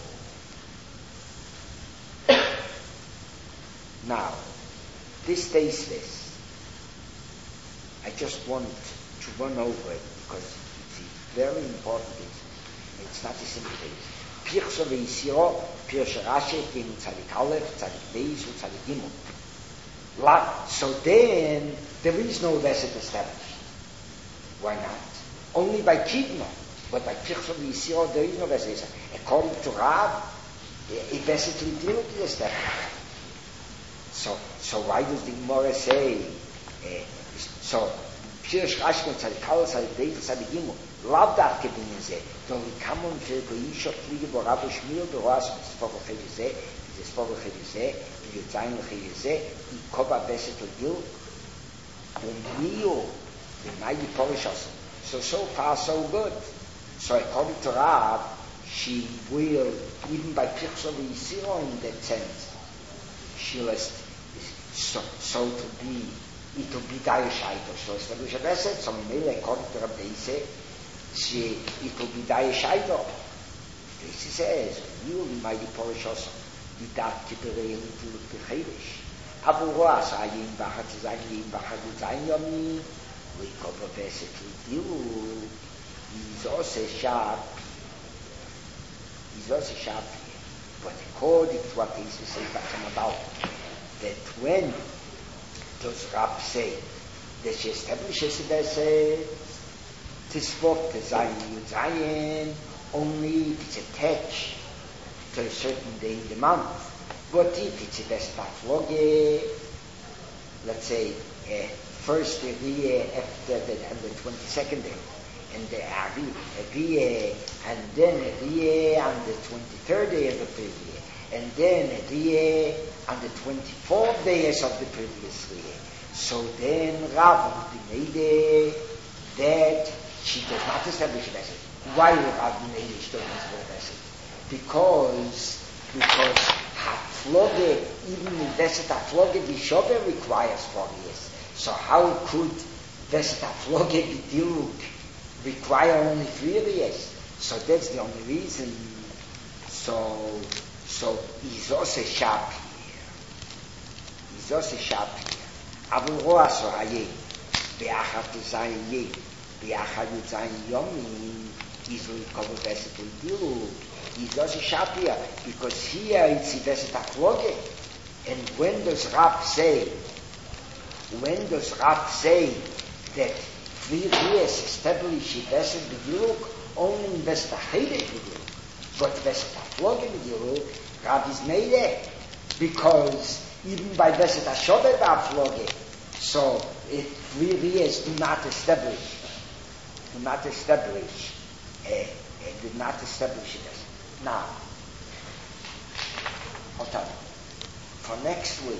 Now, this tasteless, I just want to run over it because it's a very important thing. It's not a simple thing. Pichso B'Yisiro, Pirsh Rashi, Tim Tzadik Aleph, Tzadik Beis, Tzadik Gimel. So then, there is no Veset established. Why not? Only by Kidno. But by Pichso V'Yisiro, there is no Veset. According to Rav, a Veset L'Diluk is established. So, so why does the Gemara say, uh, so, Pirsh Rashko, Tzadikal, Tzadik Beis, Tzadik Gimel, Lav Dav Kedin Zeh, Don Likamon Fer B'Yishot Fliege Borav Shmir B'Roas Mitzvot L'Chedi Zeh, Mitzvot L'Chedi Zeh, Mitzvot L'Chedi Zeh, Ikoba Veset L'Diluk, B'Mio, So, so far, so good. So, according to Rav, she will, even by Pichso V'Yisiro in that sense, she will, so, so to be, it will be Dayashaito. She will establish a Veset, so maybe according to Rav Deise, she, it will be Dayashaito. Deise says, you will be mighty Porishos, Yidat Kiberei L'Tuluk B'Chedesh. Abu Roas, Ayim Bachat Zayin, Yim Bachat Zayin Yomi, we cover basically you is also sharp is also sharp here. But according to what is say about that when does Rab say that she establishes it as a tisvot to Zayin Zayin only if it's attached to a certain day in the month. But if it's a best floge, let's say uh, first year after the, and the twenty-second day, and the Ariye, and then Ariye on the twenty-third day of the previous year, and then Ariye on the twenty-fourth days of the previous year. So then Rav would be made that she does not establish a message. Why would Rav be made she doesn't establish a message? Because, because Hafloge, even in Veset Hafloge, the Shobe requires four years. So how could Veset Hafloge B'Diluk require only three years? So that's the only reason. So, so he's also sharp here. He's also sharp here. Abu Roa so haye, be'achat zayin ye, be'achat zayin yomi, he's will cover Veset B'Diluk. He's also sharp here because here it's Veset Hafloge. And when does Rab say When does Rav say that three years establish the Besed B'Giluk, only in Besed HaChedek B'Giluk, but Besed HaFlogim B'Giluk, Rav is made it, because even by Besed HaShovet B'Flogim, so if three years do not establish, do not establish, uh, uh, do not establish this. Now, hold on. For next week,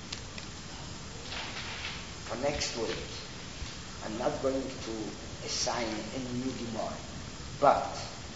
for next week, I'm not going to assign any new Gemara, but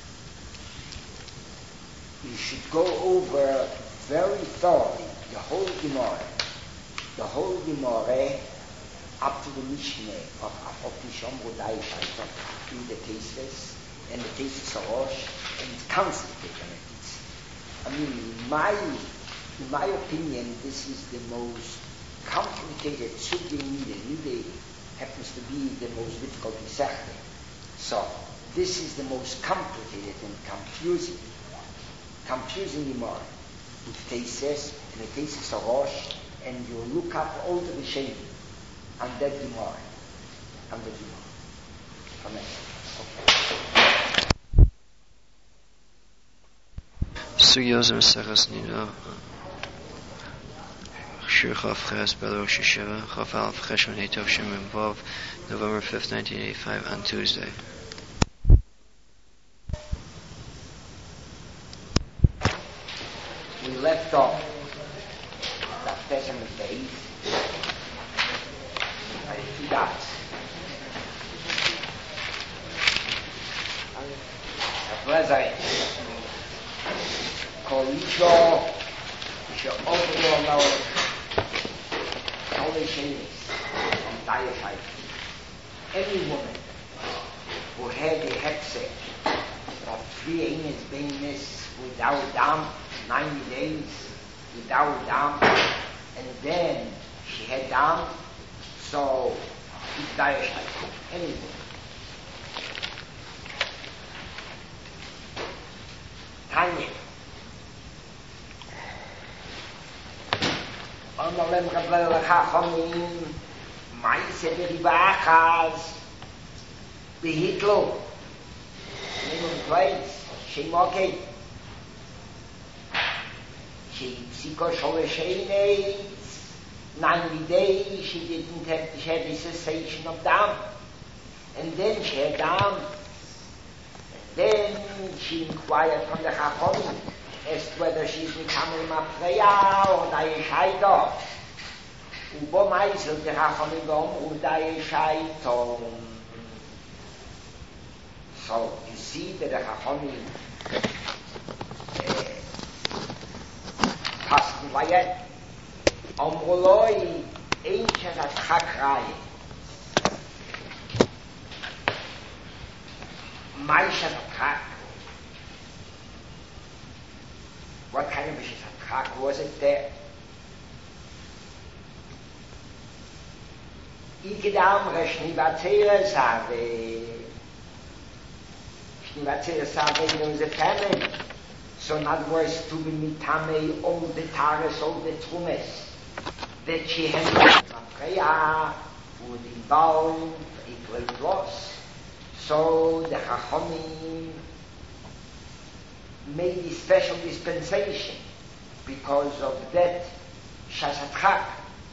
you should go over very thoroughly the whole Gemara, the whole Gemara up to the Mishnah of Apokishom Rodai Shaita in the Tesis and the Tesis of Rosh, and it's concentrated on it. It's, I mean, in my, in my opinion, this is the most complicated Sugya Nida. Nida happens to be the most difficult Masechta. So, this is the most complicated and confusing, confusing Gemara. With Tesis and the Tesis of Rosh, and you look up all the Rishonim and that Gemara, and the Gemara. Amen. Okay. Sugyas Maseches Nida, Shir Chaf Ches Berosh Sheva, Chaf Alef Cheshvan Heitov Shem Vav, November fifth, nineteen eighty-five, on Tuesday. We left off that Testament days by two dots. Pleasant. Kolisho, Isha Overall Knowledge, Knowledge Shanis, and Diet. Any woman who had a hepse of three Enes Bainis without dam, ninety days without dam, and then she had dam, so it's Diet. Any woman. Tanya. Amalem Rabbeinu Chachamim, Ma'aseh Beribachas, Behitlo, Minun Place, Shemoke, she Siko Sholeshenes, ninety days she didn't have, she had a cessation of dam, and then she had dam. Then she inquired from the Chachamim as to whether she's becoming a prayer or a shaita. Ubo ma'isel the Chachamim gom uda shaita. So you see that the Chachamim passen vayet. Amroloi ein shazat chakraye. Maisha Satrak. What kind of Satrak was it there? Ikidam Reshnivatzera Save. Shnivatzera Save was a famine. So in other words, to be mitame all the tares, all the trumes that she had prayer would involve equal loss. So the Chachamim made a special dispensation because of that Shasatchak.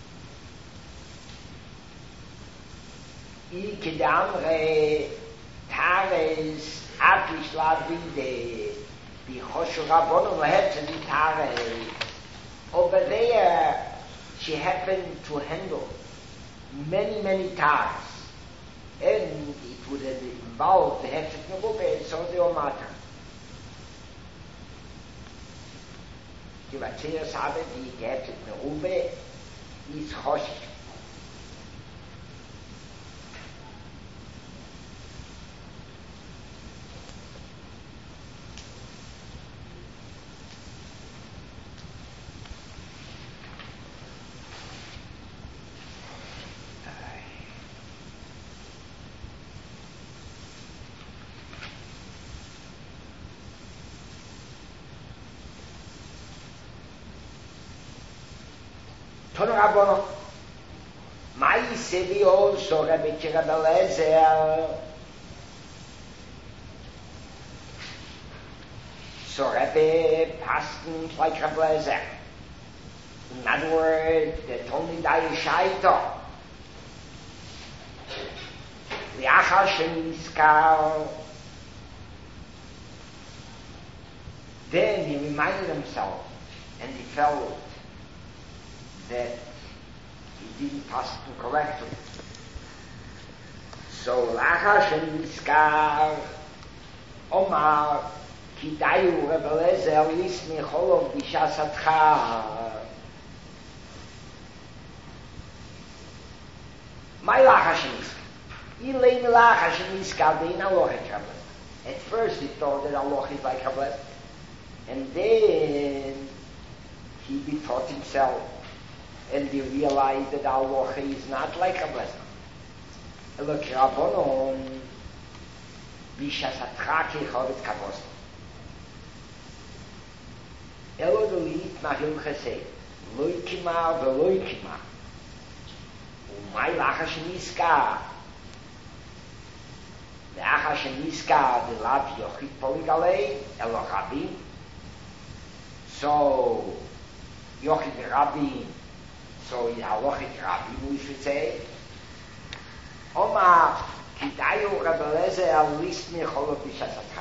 I kedamre tares atlish lavide the Choshu Rabbonon had to be tares. Over there, she happened to handle many, many tares. And it would have involved the Hefset Merube, so the Omata. Die Vatzeya Sabe, die Hefset Merube, ist Chosh. Tono Rabbono, Maise wie also Rebbe Rebelezer. So Rebbe passed like Rebelezer. In other words, the Talmidai Shaito. The Achashem Iskar. Then he reminded himself, and he felt that he didn't pass it correctly. So, Achashem Iskar, Omar, Kidayu Rebelezer, Lismi Cholov Bishasatcha. My Achashem Iskar. Ilay Milach Hashem Iskar Bein Aloch et Kabbalah. At first he thought that Aloch is like Kabbalah. And then he bethought himself and he realized that Aloch is not like Kabbalah. Elok Rabbonon Bishasatcha Kechovet Kabos. Elo Dolit Mahil Chesed Loi Kima Veloi Kima Umay Lach Hashem Iskar the Achashem Iskar, the Lav Yochid Poligalei, Elo Rabin. So, Yochid Rabin, so Yalochid Rabin, we should say. Omar, Kidayu Rebelezer, Lismi Cholov Bishasatcha.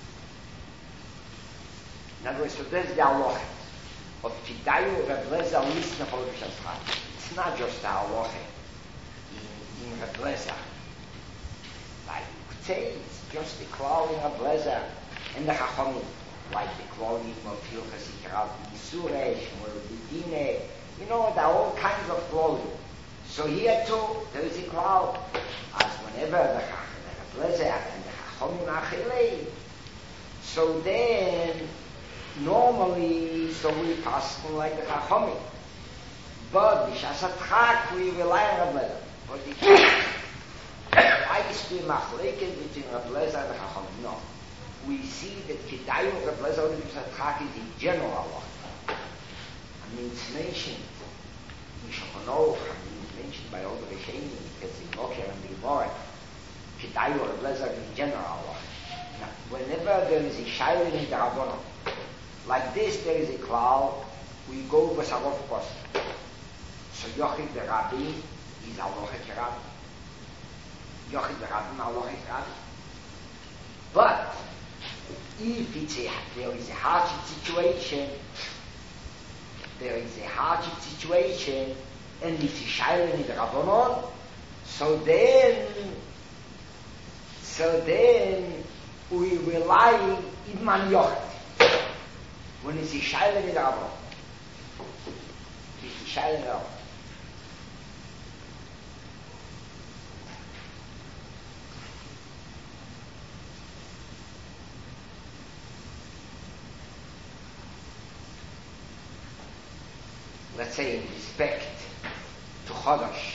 In other words, so there's the Alochid of Kidayu Rebelezer, Lismi Cholov Bishasatcha. It's not just the Alochid in, in Rebelezer. Like, it's just the clothing of Lezer and the Chachamim, like the clothing of Hilchas Ikarav Yisuresh, or Bidine, you know, there are all kinds of clothing. So here too, there is a cloud, as whenever the Chachamim, the Lezer and the Chachamim Achilei. So then, normally, so we pass like the Chachamim. But, Bishasatcha, we rely on the Lezer. But the I used to be machlekes between Rabbi Lezer and the Chachamim. No. We see that Kedayu of Rabbi Lezer and Bishasatcha is in general law. I mean, it's mentioned in Shulchan, I mean, it's mentioned by all the Rishonim, it's in Boker and the Gemara. Kedayu of Rabbi Lezer is general law. Now, whenever there is a shayla in the Rabbanon, like this, there is a cloud, we go with Sarov Post. So Yochid the Rabbi is Alochid Rabbi. Yochid Rabbi, Alochid Rabbi. But if it's a, there is a hardship situation, there is a hardship situation, and it's a shayla in the Rabbanon, so then, so then we rely in Man Yochid. When it's a shayla in the Rabbanon, it's a shayla in the Rabbanon. Let's say in respect to Chodesh.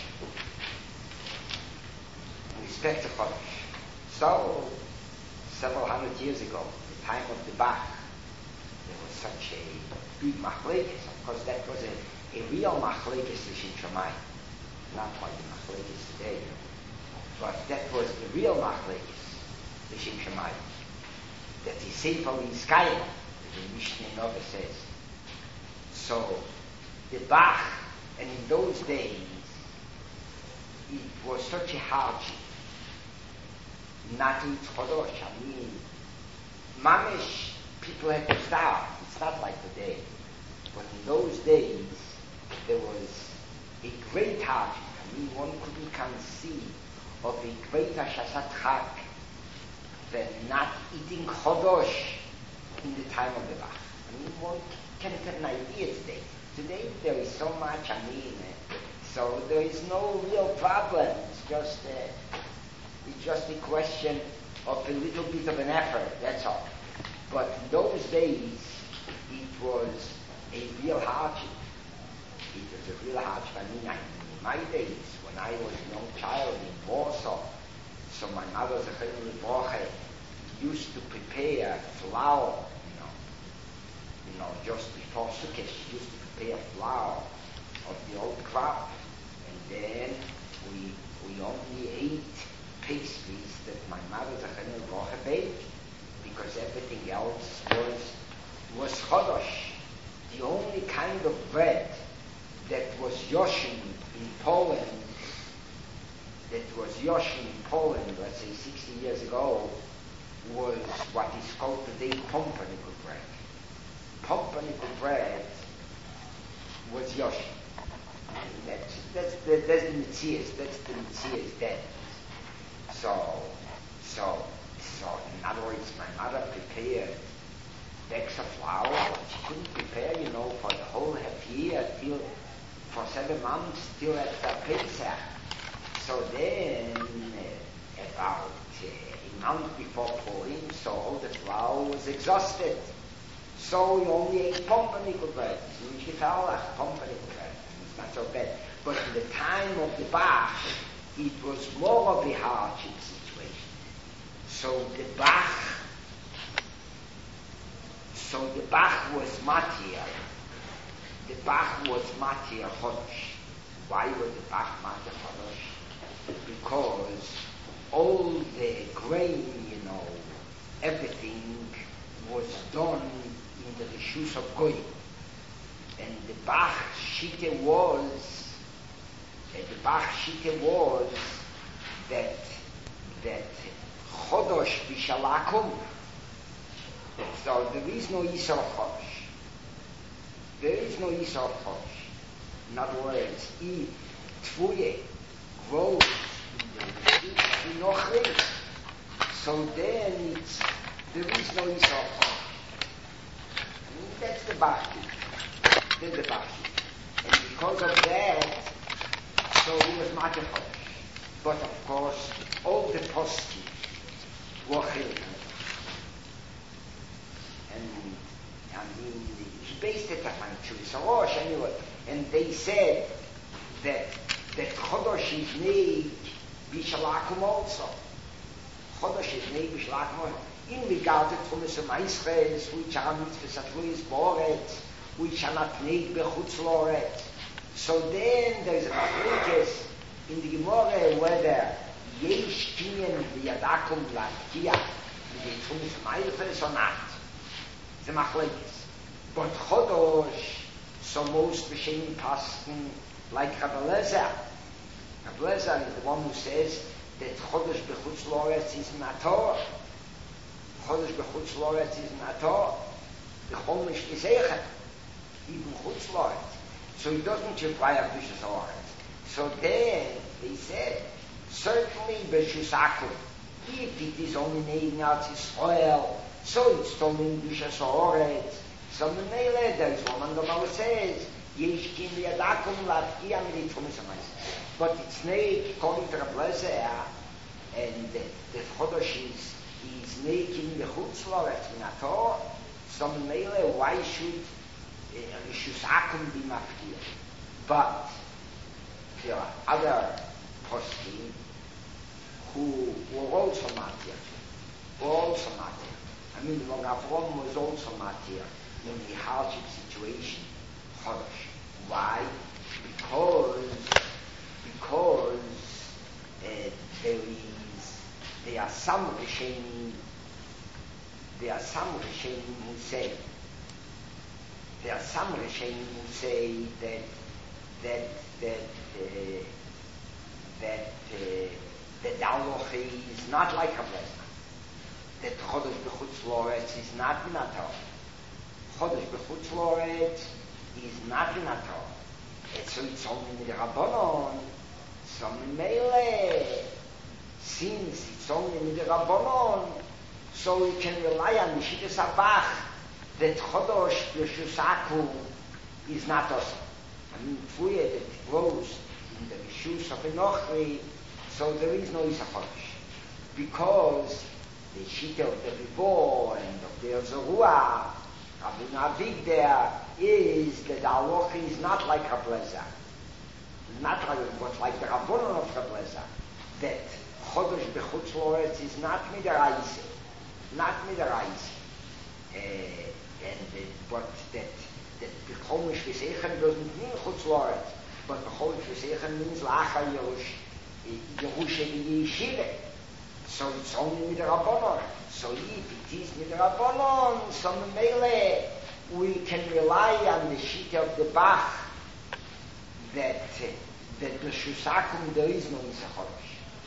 In respect to Chodesh. So, several hundred years ago, the time of the Bach, there was such a big machlekes. Of course, that was a, a real machlekes l'shem shamayim, not like the machlekes today. But that was the real machlekes l'shem shamayim. That the Sefer Yizkayim, the Mishnah Nova says. So, the Bach, and in those days, it was such a hardship not to eat Chodosh. I mean, mamish, people had to starve. It's not like today. But in those days, there was a great hardship. I mean, one couldn't conceive of a greater Shasat Chag than not eating Chodosh in the time of the Bach. I mean, one can get an idea today. Today there is so much, I mean, uh, so there is no real problem. It's just, uh, it's just a question of a little bit of an effort, that's all. But in those days, it was a real hardship. It was a real hardship. I mean, I, in my days, when I was a young child in Warsaw, so my mother, Zechariah Levoche, used to prepare flour, you know, you know, just before Sukkot, she used to prepare flour of the old crop, and then we Yoshi in Poland, let's say sixty years ago, was what is called today pumpernickel bread. Pumpernickel bread was Yoshi. That's, that's, the, that's the Metzias, that's the Metzias then. So, so, so, in other words, my mother prepared bags of flour, but she couldn't prepare, you know, for the whole half year, till, for seven months, till at the Pesach. So then, uh, about uh, a month before Purim, so all the flour was exhausted. So we only ate pumpernickel bread. It's pumpernickel bread. It's not so bad. But in the time of the Bach, it was more of a hardship situation. So the Bach, so the Bach was Matir. The Bach was Matir Chodesh. Why was the Bach Matir Chodesh? Because all the grain, you know, everything was done in the Rishus of Goyim. And the Bach Shite was, uh, the Bach Shite was that, that Chodosh Bishalakum. So there is no Yisor Chodosh. There is no Yisor Chodosh. In other words, if Tvuye grows in Nochri, so then it's, there is no Yisor Chodosh. That's the Bach. That's the Bach. And because of that, so he was Matir Chodesh. But of course, all the poskim were Chilik. And I mean, he based it on Chuvis Rosh anyway. And they said that that Chodesh is made Bishalakum also. Chodesh is made Bishalakum also. In regard to Tumas and Maisres, which are mitzvahs at Luis Boret, which are not made Bechutz Loret. So then there's a machlokes in the Gemara whether Yesh Kinyan V'Yadakum L'Atkiya the Tumas Maisres or not. The machlokes. But Chodosh, so most B'Shenim Paskin, like Rabbi Lezer. Rabbi Lezer is the one who says that Chodosh Bechutz Loret is Mator. Chodesh bechutz loretz is nator. The chomish geseichen, even chutz loretz. So he doesn't require bishus loretz. So then they said, certainly beshusakum, if it is only needing out Yisrael, so it's only bishus loretz. So Menele, there is one of them says, yesh kim yadakum latkiya milit chumis. But it's not according to Rabbi Lezer, and the, the chodesh is is making the chutz loretz in a Torah, so Mele, why should Rishus Akum be mafkir? But there are other poskim who were also matir, were also matir. I mean, the Avram was also matir in the hardship situation, Chodesh. Why? Because because uh, there is There are some Rishonim, there are some Rishonim who say, there are some Rishonim who say that, that, that, uh, that, uh, that the halacha is not like a blessing. That Chodesh b'chutz loretz is not in a Torah. Chodesh b'chutz loretz is not in a Torah. So it's only in the Rabbanon, so Mele, since it's only in the Rabbanon, so we can rely on the Shittas HaBach that Chodosh B'Shusaku is not awesome. I mean, Tvuye that it grows in the Rishus of Enochri, so there is no Isa Chodosh. Because the Shitta of the Ribor and of the Zerua, Rabbi Navig there, is that the halacha is not like Rabbi Lezer. Not like, but like the Rabbanon of Rabbi Lezer. That Chodesh bechutz loretz is not midaraisa, not midaraisa, uh, and uh, but that that bechomish v'seichen doesn't mean chutz loretz, but bechomish v'seichen means lachar yerush, yerusha v'yeshiva. So it's only midarabanon. So if it is midarabanon, so mele we can rely on the sheet of the Bach that uh, that the Shusakum there is no Isa Chodesh.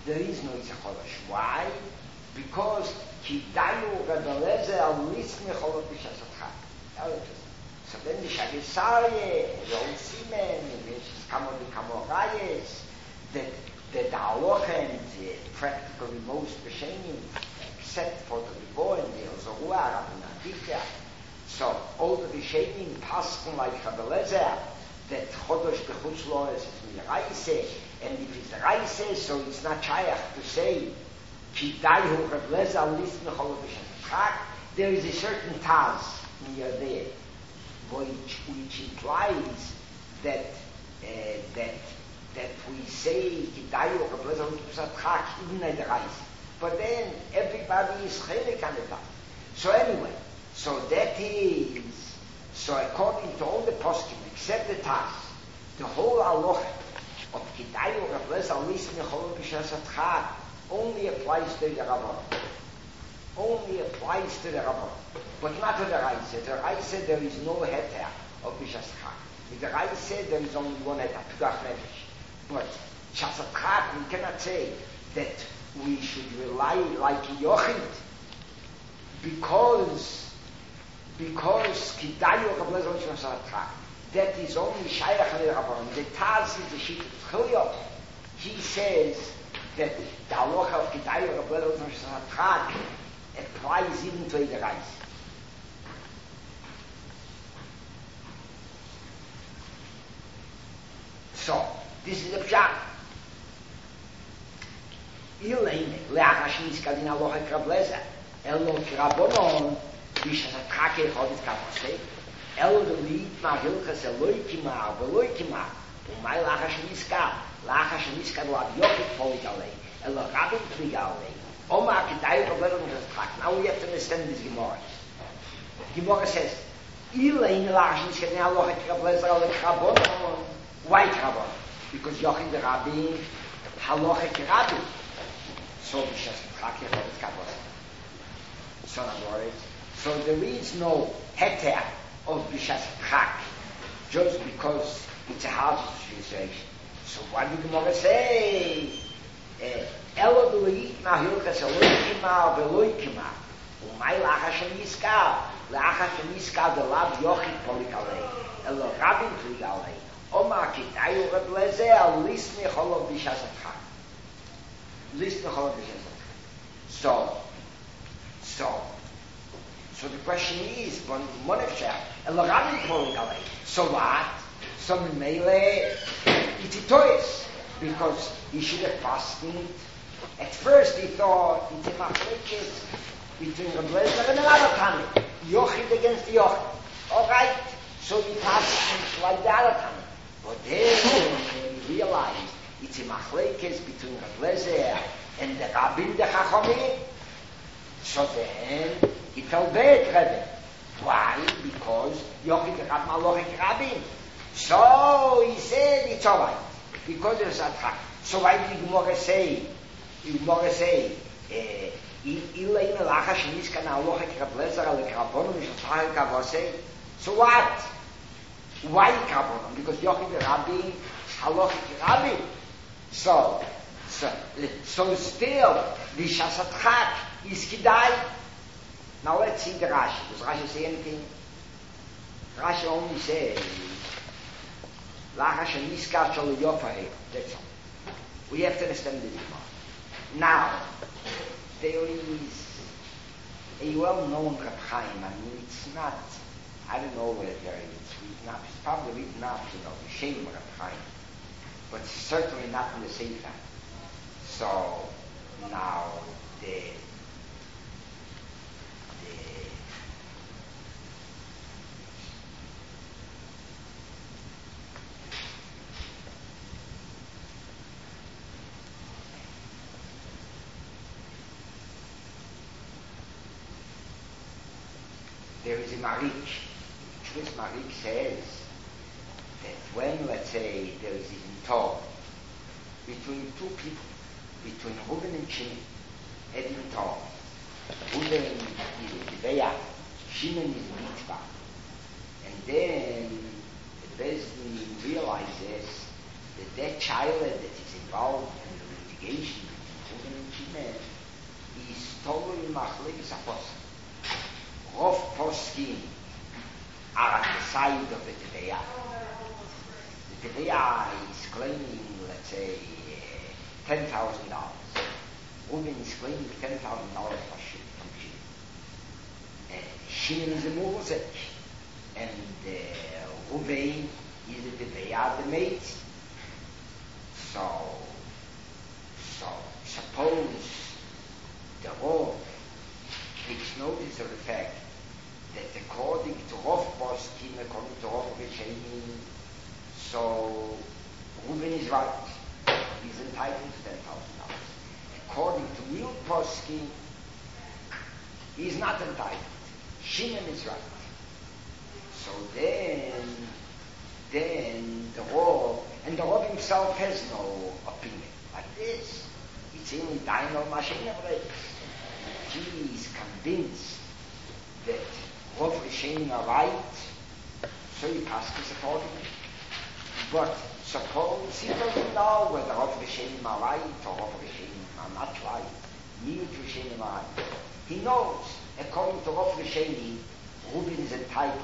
there is no Itza Chodesh. Why? Because Kidayu Rebeleze al Lismi Cholot B'Shas Chag. So then the Shagisarye, the old Simen, which is Kamon Kamorayes, that that the halacha and the practically most Rishonim, except for the Ribo and the Zohar and the Adikya. So all the Rishonim passen like Kabelezer, that Chodosh B'chutz Lo'ez is Miraise, and if it's Raise, so it's not Shayach to say, Ki Daihu Kabelezer al Lismi Cholot B'Shas Chag. There is a certain task near there, which, which implies that uh, that that we say Kidayu or Kabbalah even at the Reis. But then everybody is chelik on the top. So anyway, so that is, so according to all the poskim, except the Taz, the whole halacha of Kidayu or Kabbalah Lismi Cholot B'Shas Chag only applies to the Rabbah. Only applies to the Rabbah, but not to the Reis. The Reis there is no heter of B'Shas Chag. With the Reis there is only one heter, Pigach Nefesh. But Shasat Chag, we cannot say that we should rely like Yochid because because Kidayu Kabbalah Shasat Chag. That is only Shayach al Rabban. The Taz is the sheet of Chiliyot. He says that the halacha of Kidayu Kabbalah Shasat Chag applies even to the Reis. So this is the pshat. Ilaine leachashnis kadin halacha Kabbalah elo Rabbanon b'Shas Chag echad Kabbalah elo le'it ma'hilchas eloi kima v'eloi kima u'may leachashnis ka leachashnis ka lo avyochit polit alei elo rabin trig alei Oma Kidayu Kabbalah B'Shas Chag. Now we have to understand this Gemara. Gemara says Ilaine leachashnis kadin halacha Kabbalah elo Rabbanon. Why Rabbanon? Because Yochid the Rabbi, Halachic Rabbi. So B'Shas Chag echad Kabbalah. So in other words, so there is no heter of B'Shas Chag just because it's a hard situation. So what did the Gemara say? Elo d'lo'it ma'hilchas eloi kima v'eloi kima u'may la'achas sheniskar la'achas sheniskar d'lav Yochid polik alei elo Rabin trig alei Oma Kidayu Rebeleze al Lismi Cholot B'Shas Chag. Lismi Cholot B'Shas Chag. So, so, so the question is, one efshar, Elo Rabin polik alei. So what? So Mimele, it's a toys, because he should have fasted. At first he thought it's a machlekes between Rebeleze and another Tani. Yochid against Yochid. All right. So he passed like the other Tani. But then he realized it's a machlekes between Rebeleze and the Rabbin the Chachamim. So then he felt bad, Rebbe. Why? Because Yochid had Malochik Rabbin. So he said it's all right because there's a track. So why did Gemara say? Gemara say, "Ilayin lacha sheniska na Malochik Rebeleze al Rabbanon mishachar kavosei." So what? Why Kabbalah? Because Yochid the Rabbi, Halachic Rabbi. So, so, so still, the Shasat Chag is Kidai. Now let's see the Rashi. Does Rashi say anything? Rashi only says, Lacha sheniskar shel yofarei. That's all. We have to understand this more. Now, there is a well-known Reb Chaim. I mean, it's not, I don't know whether there is. Not, it's probably written up, you know, the shame of Chaim, but certainly not in the Sefer. So now the the there is a Marik. This Marik says that when, let's say, there is even talk between two people, between Reuben and Shimon, Edin talk, Reuben is a Gibeah, Shimon is a Mitzvah, and then the Bezdin realizes that that child that is involved in the litigation between machlekes a poskim. Rov poskim are on the side of the Teveya. The Teveya is claiming, let's say, ten thousand dollars. Reuben is claiming ten thousand dollars for Shimon. And Shimon is a Mosek. And uh, Reuben is the Teveya, the mate. So, so, suppose the Rov takes notice of the fact that according to Rov Poskim, according to Rov Rishonim, so Reuben is right. He's entitled to ten thousand dollars. According to Miut Poskim, he's not entitled. Shimon is right. So then, then the Rov, and the Rov himself has no opinion like this. It's only Dino Mashiach. He is convinced that Rov Rishonim are right, so he passes accordingly. But suppose he doesn't know whether Rov Rishonim are right or Rov Rishonim are not right. Miut Rishonim are right. He knows, according to Rov Rishonim, Reuben is entitled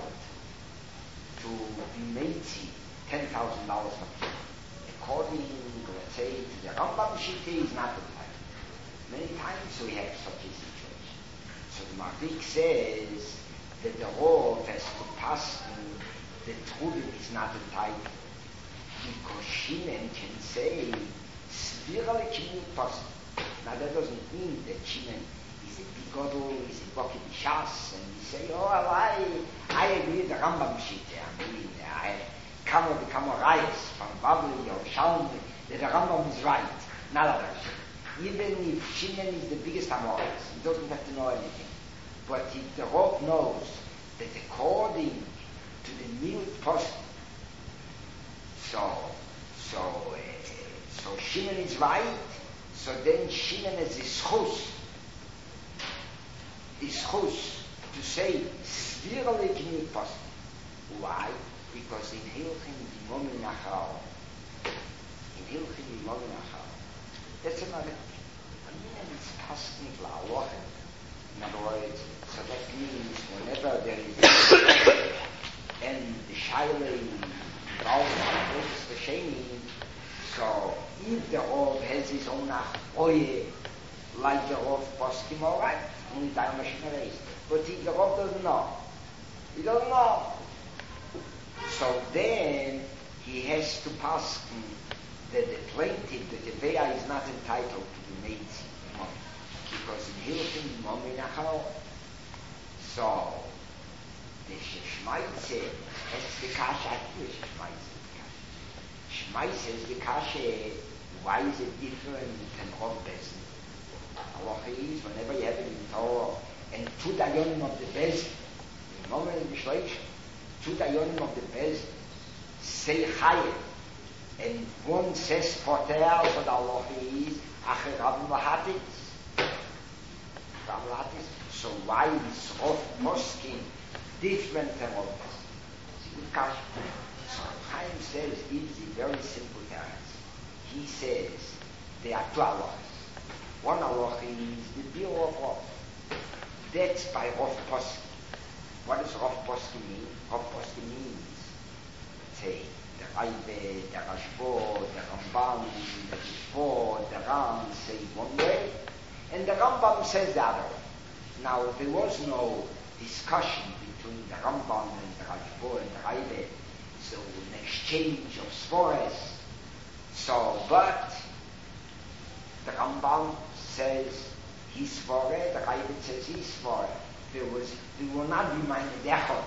to be made ten thousand dollars for him. According, let's say, to the Rambam Shita, he is not entitled. Many times we have such a situation. So the Marik says that the Rov has to pass that Reuben is not entitled. Because Shimon can say, Svirale Kimut Pasuk. Now that doesn't mean that Shimon is a bigodol, is a Boki Bishas, and he say, oh, I, I agree with the Rambam Shita. I mean, I come or become a riot from Babli or Shalmi, that the Rambam is right. Not other shit. Even if Shimon is the biggest Amoris, he doesn't have to know anything. But if the Rov knows that according to the Miut Pasuk, So, so, uh, so Shimon is right. So then Shimon is ischus, ischus to say svirale kimut pasuk. Why? Because in Hilchim Bimomi Nachal, in Hilchim Bimomi Nachal, that's another. I mean, it's pasuk la'alochen. In other words, so that means whenever there is and the shailei. The Sheni, so if the Rov has his own Oye, like the Rov Poskim, all right, only time machine raised. But if the Rov doesn't know, he doesn't know. So then he has to pass that the plaintiff, the Teveya, is not entitled to be made money. Because in Hilchim, Momi Nachal, so the Shmaitze, it's the kasha, I think Shmaitze is the kasha. Why is it different than Rov Bezin? Halacha is, whenever you have it in Torah, and two dayonim of the Bezin, the moment in Mishleish, two dayonim of the Bezin, say Chayim, and one says Poter, so the halacha is, Acher Rabbi Lahatis. Rabbi Lahatis. So why is Rov Poskim different than Rov Bezin? Kasha. So Chaim says, gives a very simple answer. He says, there are two halachas. One halacha is the biur of Rov. That's by Rov Poskim. What does Rov Poskim mean? Rov Poskim means, say, the Raive, the Rashbo, the Rambam, the Shvo, the Ram say one way, and the Rambam says the other way. Now, there was no discussion between the Rambam and the Rashbo and the Raive, so an exchange of svores. So, but the Rambam says his svore, the Raive says his svore. There was, we will not be minded echot.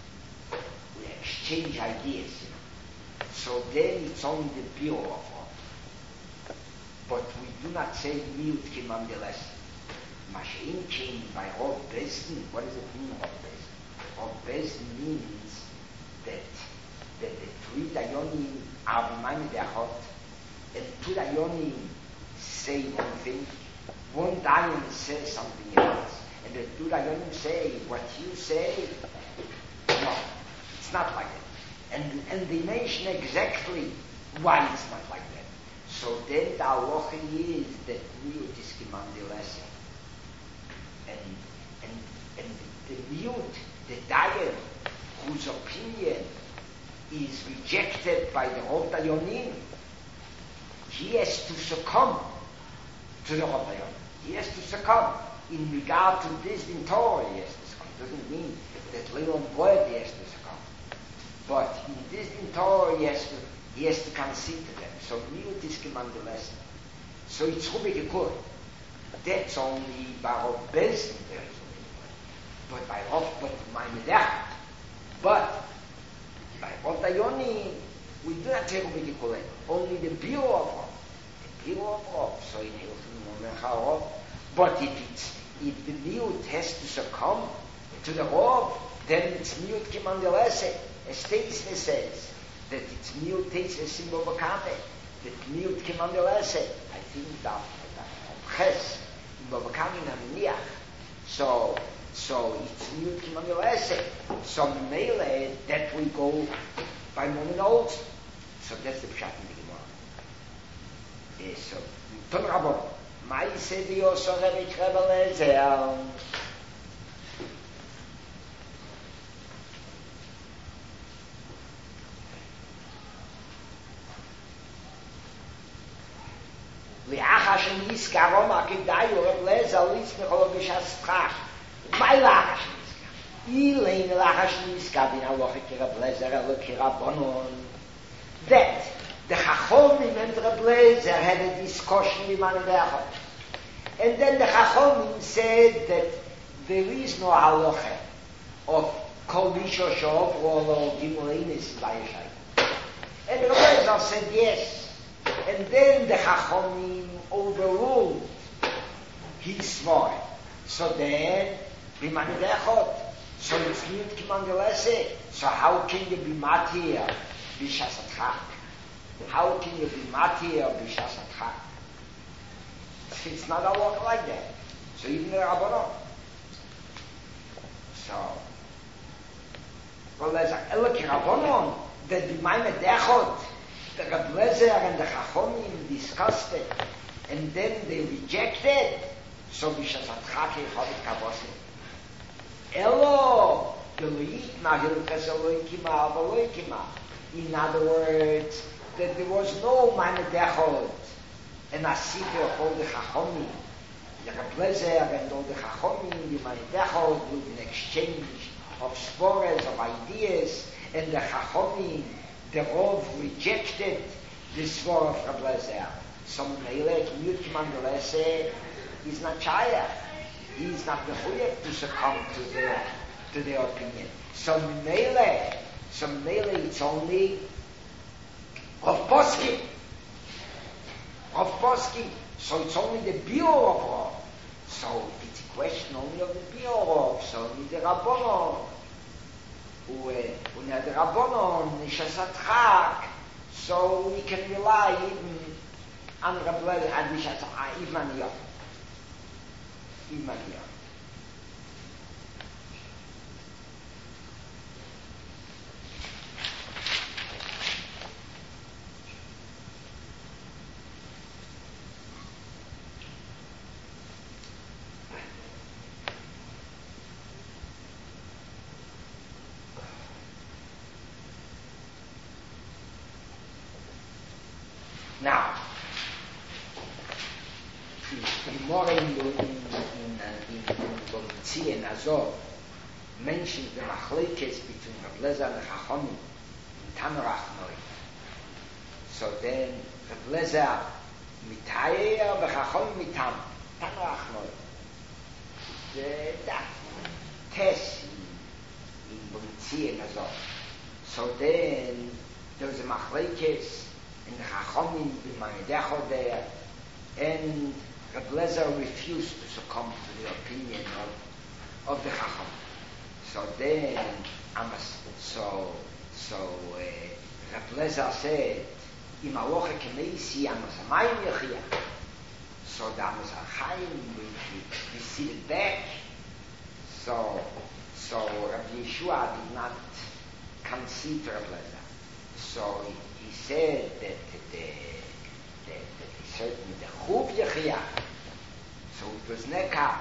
We exchange ideas, you know. So then it's only the biur of Rov. But we do not say miut kimam de lesson. Mashein came by Rov Bezin. What does it mean, Rov Bezin? Rov Bezin means that, that the three dayonim are reminded echot, and two dayonim say one thing, one dayan says something else, and the two dayanim say what you say. No, it's not like that. And and they mention exactly why it's not like that. So then the halacha is that miut is kimam de lesson, and, and, and the, the mute, the Dayan, whose opinion is rejected by the Rov Dayanim, he has to succumb to the Rov Dayanim. He has to succumb. In regard to this in Torah, he has to succumb. It doesn't mean that little word he has to succumb. But in this in Torah, he has to, he has to concede to them. So mute is command the lesson. So it's Rubik Gekur. That's only by Rav Bezdin there is only. But by Rav, but my Medach. But by Rav Dayanim, we do not take Rubik Gekur. Only the Biro of Rav. The Biro of Rav. So in Hilchim Rav. But if it's, if the mute has to succumb to the Rav, then it's mute command the lesson. As Teisne says, that it's mute Teisne Simbo Bakame. That mute command the lesson. I think that Ches in Babakami Naminiach. So, so it's mute command the lesson. So Mele, that we go by Mormon Olds. So that's the Pshat in the Gemara. So, Ton Rabon. Mai se Dio so Rebbe Rebbe לאחר שנזכר רומא כדאי יורב לזל לצמחו בשסטרח מה לאחר שנזכר? אילין לאחר שנזכר בין הלוכה כרב לזר אלו כרבונון that the Chachomim and Reb Lezer had a discussion with one another and then the Chachomim said that there is no halacha of kol misho shov or gimolinis vayeshay and Reb Lezer said yes. And then the Chachomim overruled his svor. So then, b'manu dechot. So it's not kimangelese. So how can you be matir b'shasatchak? How can you be matir b'shasatchak? It's not a lot like that. So even the Rabbanon. So, well, there's a elok Rabbanon that b'manu dechot. The Reb Lezer and the Chachomim discussed it, and then they rejected. So b'shasatchak echavit kavosim. Elo deloitma hilchas eloikima avaloikima. In other words, that there was no manedechot and asika of all the Chachomim. The Reb Lezer and all the Chachomim, the manedechot with an exchange of spores, of ideas, and the Chachomim. The Rov rejected the svor of Reb Lezer. So Melech Mute Mandelese is not Shayach. He is not the Huyek to succumb to their to their opinion. So Melech, so Melech it's only Rav Poskim. Rav Poskim. So it's only the Biur of Rav. So it's a question only of the Biur of Rav. So only the Rabbanon. When the Rabbanon Nishasatchak, so we can rely even on Reb Lezer and Nishasatchak, even on Yom. Even on Yom. Now, the more in in in in in Azov mentions the machlekes between Reb Lezer and Chachomim in Tanarach Noi. So then Reb Lezer mitayer v'Chachomim mitam Tanarach Noi. The that test in in Bonitzi and Azov. So then there was a machlekes. And the Chachomim b'manedechot there, and Reb Lezer refused to succumb to the opinion of of the Chacham. So then, so so uh, Reb Lezer said, "Im aloche kemeisi amos hamayim yachia." So the amos hachayim we we see it back. So so Rabbi Yeshua did not concede to Reb Lezer. So he, he said that the that, that certainly the Chuv Yechia, so it was Neka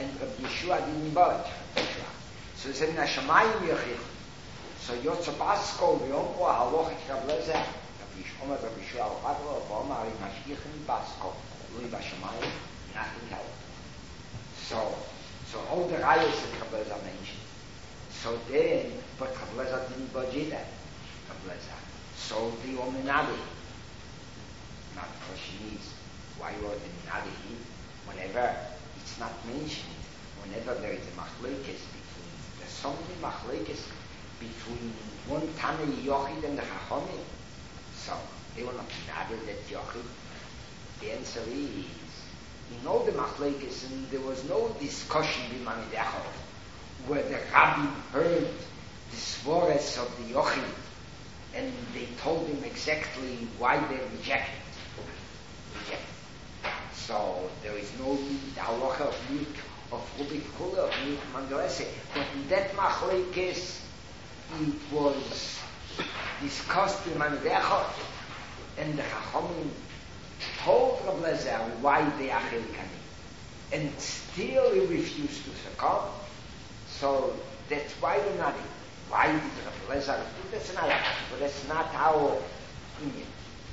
and Rabbi Yeshua didn't budge. So he said, Nashamayim Yochich. So Yotza Basko, Yombo, Halochik Rablezer, Rabbi Yeshua, Rabbi Yeshua, Rabbi Yeshua, Rabbi Mashgichin Basko, Lui Bashamayim, nothing else. So, so all the rayos that Rablezer mentioned. So then, but Rablezer didn't budge either. Rablezer. So the Omenabi. Now the question is, why are the Omenabi? Whenever it's not mentioned, whenever there is a machlekes between, there's so many machlekes between one Tanei Yochid and the Chachamim. So, they were not Omenabi that Yochid. The answer is, in all the machlekes, and there was no discussion b'Mamid Echad, where the Rabbi heard the svores of the Yochid, and they told him exactly why they rejected. Rejected. So there is no halacha of milk of Rubik Kula of milk Mandorese. But in that machlekes, it was discussed in Manidechot, and the Chachamim told Rabbi Lezer why they are Chilkani, and still he refused to succumb. So that's why we're not. Why did Rabbi Lezer do? That's not, but that's not our opinion.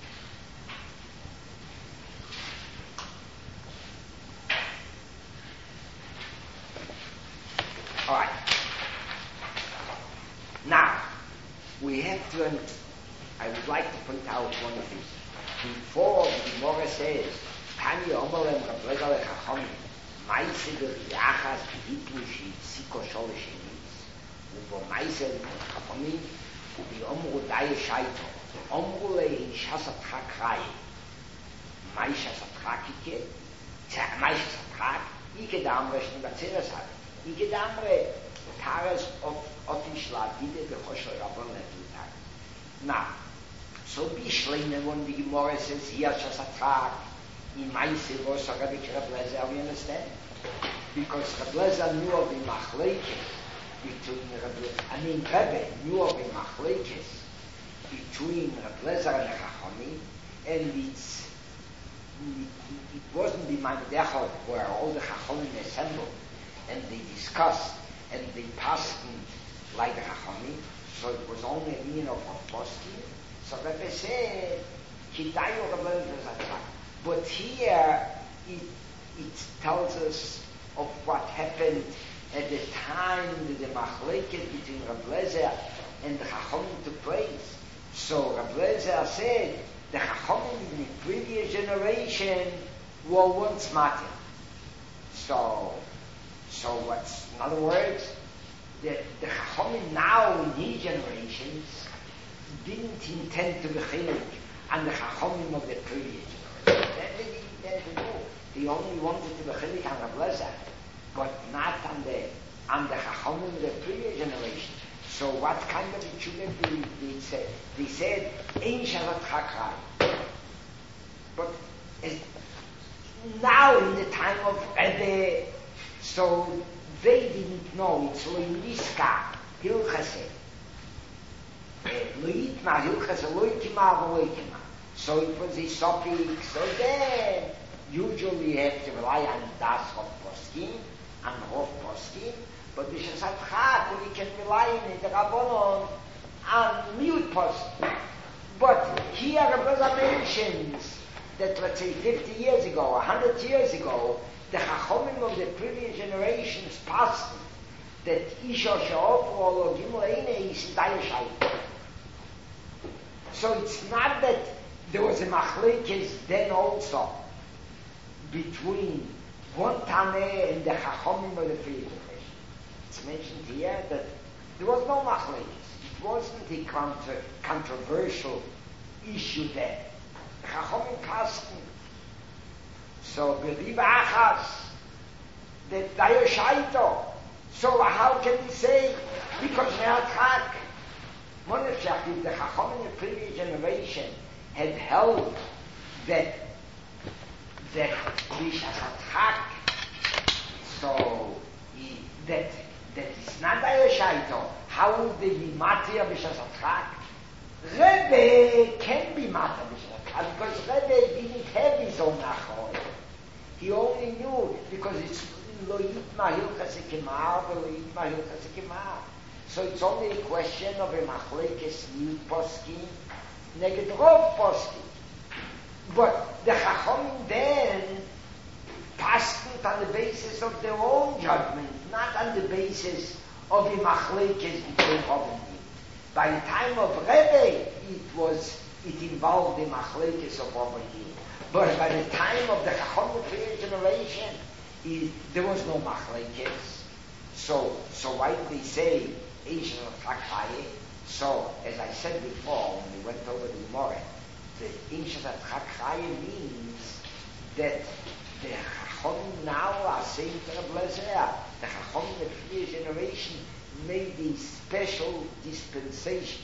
All right. Now we have to. Um, I would like to point out one of these. Before the Gemara says, "Tani Omerem Rabbi Lezer lechachamim, ma'aseh b'riachas b'hitlu she'itziko sholish shenis, ubo ma'aseh lechachamim, u'bi'omru daya shaito, omru le'in shasat chakrai, ma'i shasat chakike, ma'i shasat chak, ike damre shni batzeres hare, ike damre tares otish la'avide b'choshel rabon le'tutar." Now, so Bishlein, when the Gemara says here Shasatrak, in Maise was Rabbi Lezer, we understand? Because Rabbi Lezer knew of the machlekes between Rabbi, I mean Rebbe knew of the machlekes between Rabbi Lezer and Chachamim, and it's, it, it wasn't the Ma'amid Echad where all the Chachamim assembled and they discussed and they passed like the Chachamim, so it was only a meaning of posting. So Rebbe said, Kitayu Rabbi Lezer. But here it, it tells us of what happened at the time that the machlekes between Rabbi Lezer and the Chachamim took place. So Rabbi Lezer said the Chachamim in the previous generation were once matter. So, so what's in other words, the, the Chachamim now in his generations didn't intend to be chilik on the Chachamim of the previous generation. That they didn't intend to do. They only wanted to be chilik on Rabbi Lezer, but not on the on the Chachamim of the previous generation. So what kind of tshuva did they say? They said, Ein Shabbat Chakrai. But uh, now in the time of Rebbe, so they didn't know. It's Loimiska, Hilchase. Loitma, Hilchase, Loitima, Loitima. So it was his topic. So then, usually you have to rely on Das of Poskim, and Hof Poskim, but the Shasat Chak, we can rely on the Rabbanon, on Miut Poskim. But here Rabbi mentions that, let's say, fifty years ago, one hundred years ago, the Chachamim of the previous generations passed that Isha She'ofu Olo Gimel Eine is Dayashai. So it's not that there was a machlekes then also between one Taneh and the Chachamim of the previous generation. It's mentioned here that there was no machlekes. It wasn't a contra- controversial issue there. The Chachamim passed. So B'riba Achas, that Dayoshaito. So how can we say because Me'atzak? Monefshach, if the Chachamim in the previous generation had held that that Bishachatzak, so he, that that is not Dayoshaito, how would they be Matir Bishachatzak? Rebbe can be Matir Bishachatzak because Rebbe didn't have his own Nachor. He only knew because it's lo yitma hilchas kemar, lo yitma hilchas kemar. So it's only a question of a machlekes Yud poskim neged Rov poskim. But the Chachomim then passed it on the basis of their own judgment, not on the basis of a machlekes between Rov and Yid. By the time of Rebbe, it was it involved the machlekes of Rov and Yid. But by the time of the Chachomim third generation, it, there was no machlekes. So, so why did they say Asian of Chakhaye? So, as I said before, when we went over the Gemara, the Asian of Chakhaye means that the Chachomim now are saying to Reb Lezer, the Chachomim of the third generation made a special dispensation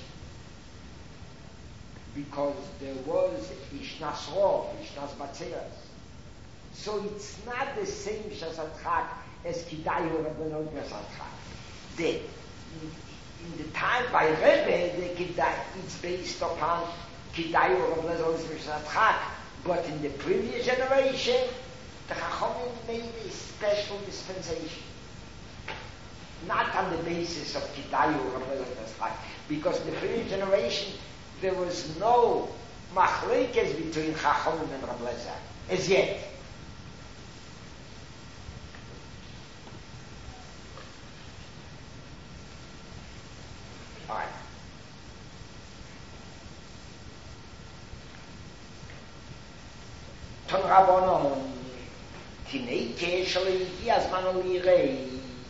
because there was Ishnas Rov, Ishnas Batzeras. So it's not the same Shasatchak as Kidayu Rabbeinu Shasatchak. The in the time by Rebbe, the Kidai, it's based upon Kidayu Rabbeinu Shasatchak. But in the previous generation, the Chachamim made a special dispensation. Not on the basis of Kidayu Rabbeinu Shasatchak. Because in the previous generation, there was no machlekes between Chachamim and Reb Lezer as yet. All right. Ton Rabbanon Tineke shel Higi Azman Lireis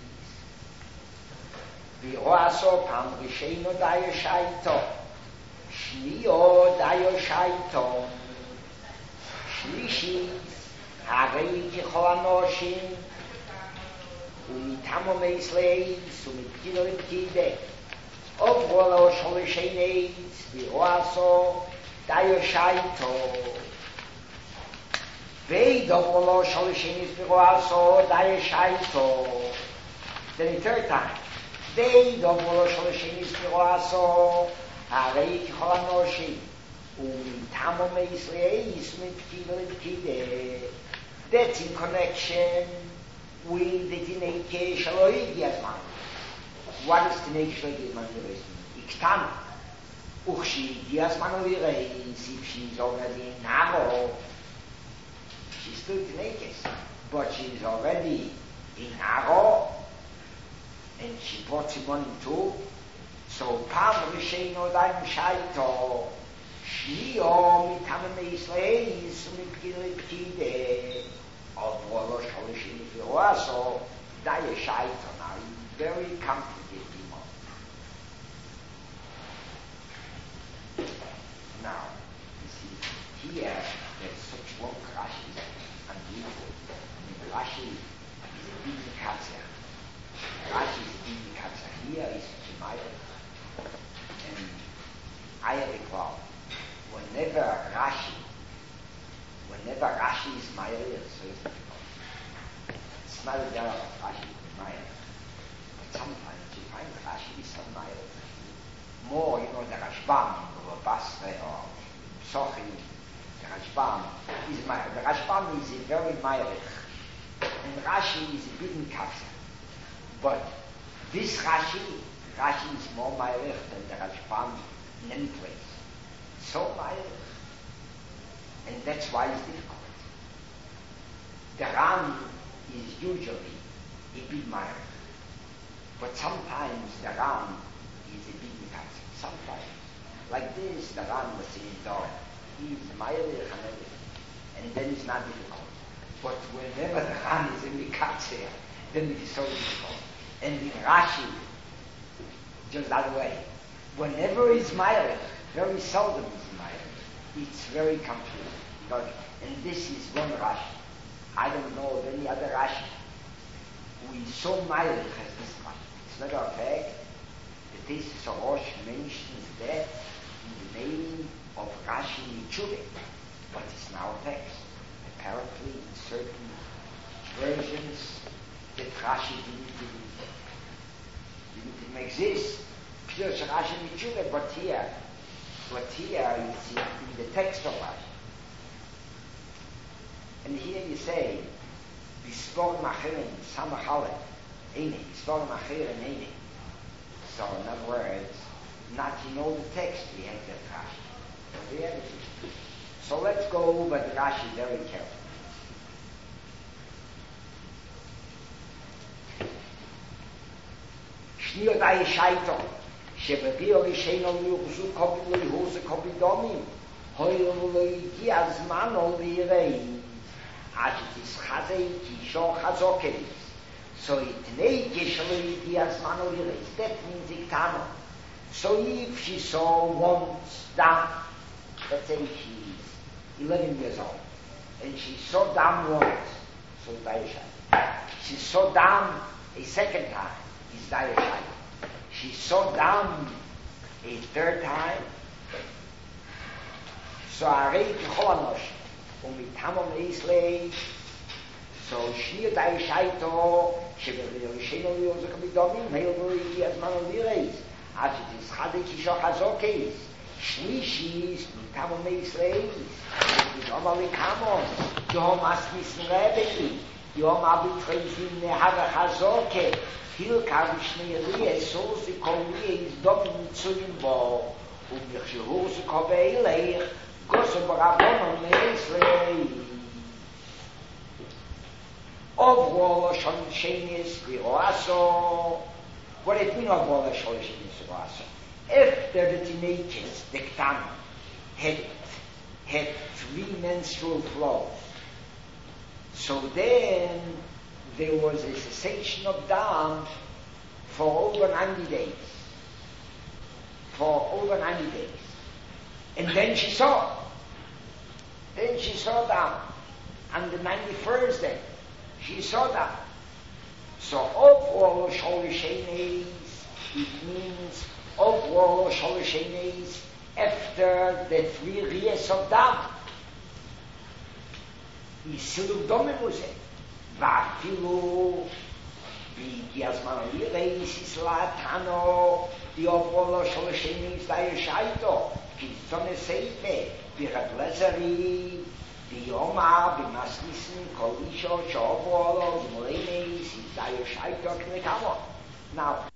V'Roaso Pam Risheino Dayo Shaito Shniyo Dayo Shaito Shlishi Harei Kichol Anoshim Umitamo Meisleis Umitkido Ipkide Ovolo Sholisheneis V'Roaso Dayo Shaito Veidovolo Sholisheneis V'Roaso Dayo Shaito. Then the third time Veidovolo Sholisheneis V'Roaso Harei Kichol Anoshim Umitamo Meisleis Umitkido Ipkide. That's in connection with the Tineke Shel Higi Azman. What is Tineke Shel Higi Azman? Iktam. Uchshi Higi Azman Lireis, if she's already in Naro, she's still Tinekes, but she's already in Naro, and she brought some money too. So Pam Risheino Daim Shaito, Shio Mitam Meisleis Umitkido Ipkide. Of Volo Sholishin V'Roaso Dayo Shaito. Now, very complicated demon. Now, you see, here there's such long Rashi and beautiful. I mean, Rashi is a big katzer. Rashi is a big katzer. Here is Shemayel. And I have a cloud. Whenever Rashi Whenever Rashi is Meyer, so it's difficult. It's not a there of Rashi is Meyer. But sometimes you find Rashi is some Meyer. More, you know, the Rashbam, or Basra, or Psochi, the Rashbam is Meyer. The Rashbam is a very Meyerich. And Rashi is a big Katzer. But this Rashi, Rashi is more Meyerich than the Rashbam in any place. So Meyerich. And that's why it's difficult. The Ram is usually a big Meyer. But sometimes the Ram is a big Mikatz. Sometimes. Like this, the Ram was in his dog. He's Meyer and then it's not difficult. But whenever the Ram is in Mikatz, then it is so difficult. And in Rashi, just that way. Whenever it's Meyer, very seldom it's Meyer. It's very confusing. And this is one Rashi. I don't know of any other Rashi who is so mild as this one. It's not a fact that this Rosh mentions that in the name of Rashi Mitzvah, but it's now a text. Apparently, in certain versions, that Rashi didn't, didn't, didn't exist. Pure Rashi Mitzvah, but here, but here it's in, in the text of Rashi. And here you say Bisfor Machirin, Samachale, Eine, Bisfor Machirin, Eine. So, in other words, not to know the text, we have that Rashi. So, so let's go over the Rashi very carefully. Shniyot Ayeshaito, Shebebio Risheno Yuzu Kobi Luhuse Kobi Domi, Hoyo Luigi Azmano Lirei, Ajitis Chazei Kisho Chazokei. So it nei Kisholuigi Azmano Lirei. That means Iktano. So if she saw once down, let's say she's eleven years old, and she saw down once, so Dayashai. She saw down a second time, is Dayashai. She saw down a third time, so Arei Kicholanos, Umitamom Eislei, so Shir Dayashai to, Shebevio Sheno Yozakabidomi, Meilvori Azmano Lireis. As it is Chadei Kisho Chazokes, Shlishis, Mitamo Meisleis, Yom Alikamos, Yom Asnis Rebeli, Yom Abitreizim Nehara Chazoke, Hilkar Shnei Sos Ikolie is Domin Tzulim Bo, Um Yechshehus Kobeilech, Gosso Barabon Meisleis. Overall, Shon Shenis, Viroaso. What it means of all the Sholish in Subasa? After the teenagers, the Ktan, had, had three menstrual flows. So then there was a cessation of dam for over ninety days. For over ninety days. And then she saw. Then she saw dam. On the ninety-first day, she saw dam. So overall Sholishenes, it means overall Sholishenes after the three years of dam. Isilu Dominuse, Vafilu, Vigiasman Lireis, Islatano, the overall Sholishenes Dayashaito, Kitone Seife, Viradlezari, Yoma, Bimaslisin, Kolisho, Chobolo, Molenes, Dayashaito, Knekamo. Now,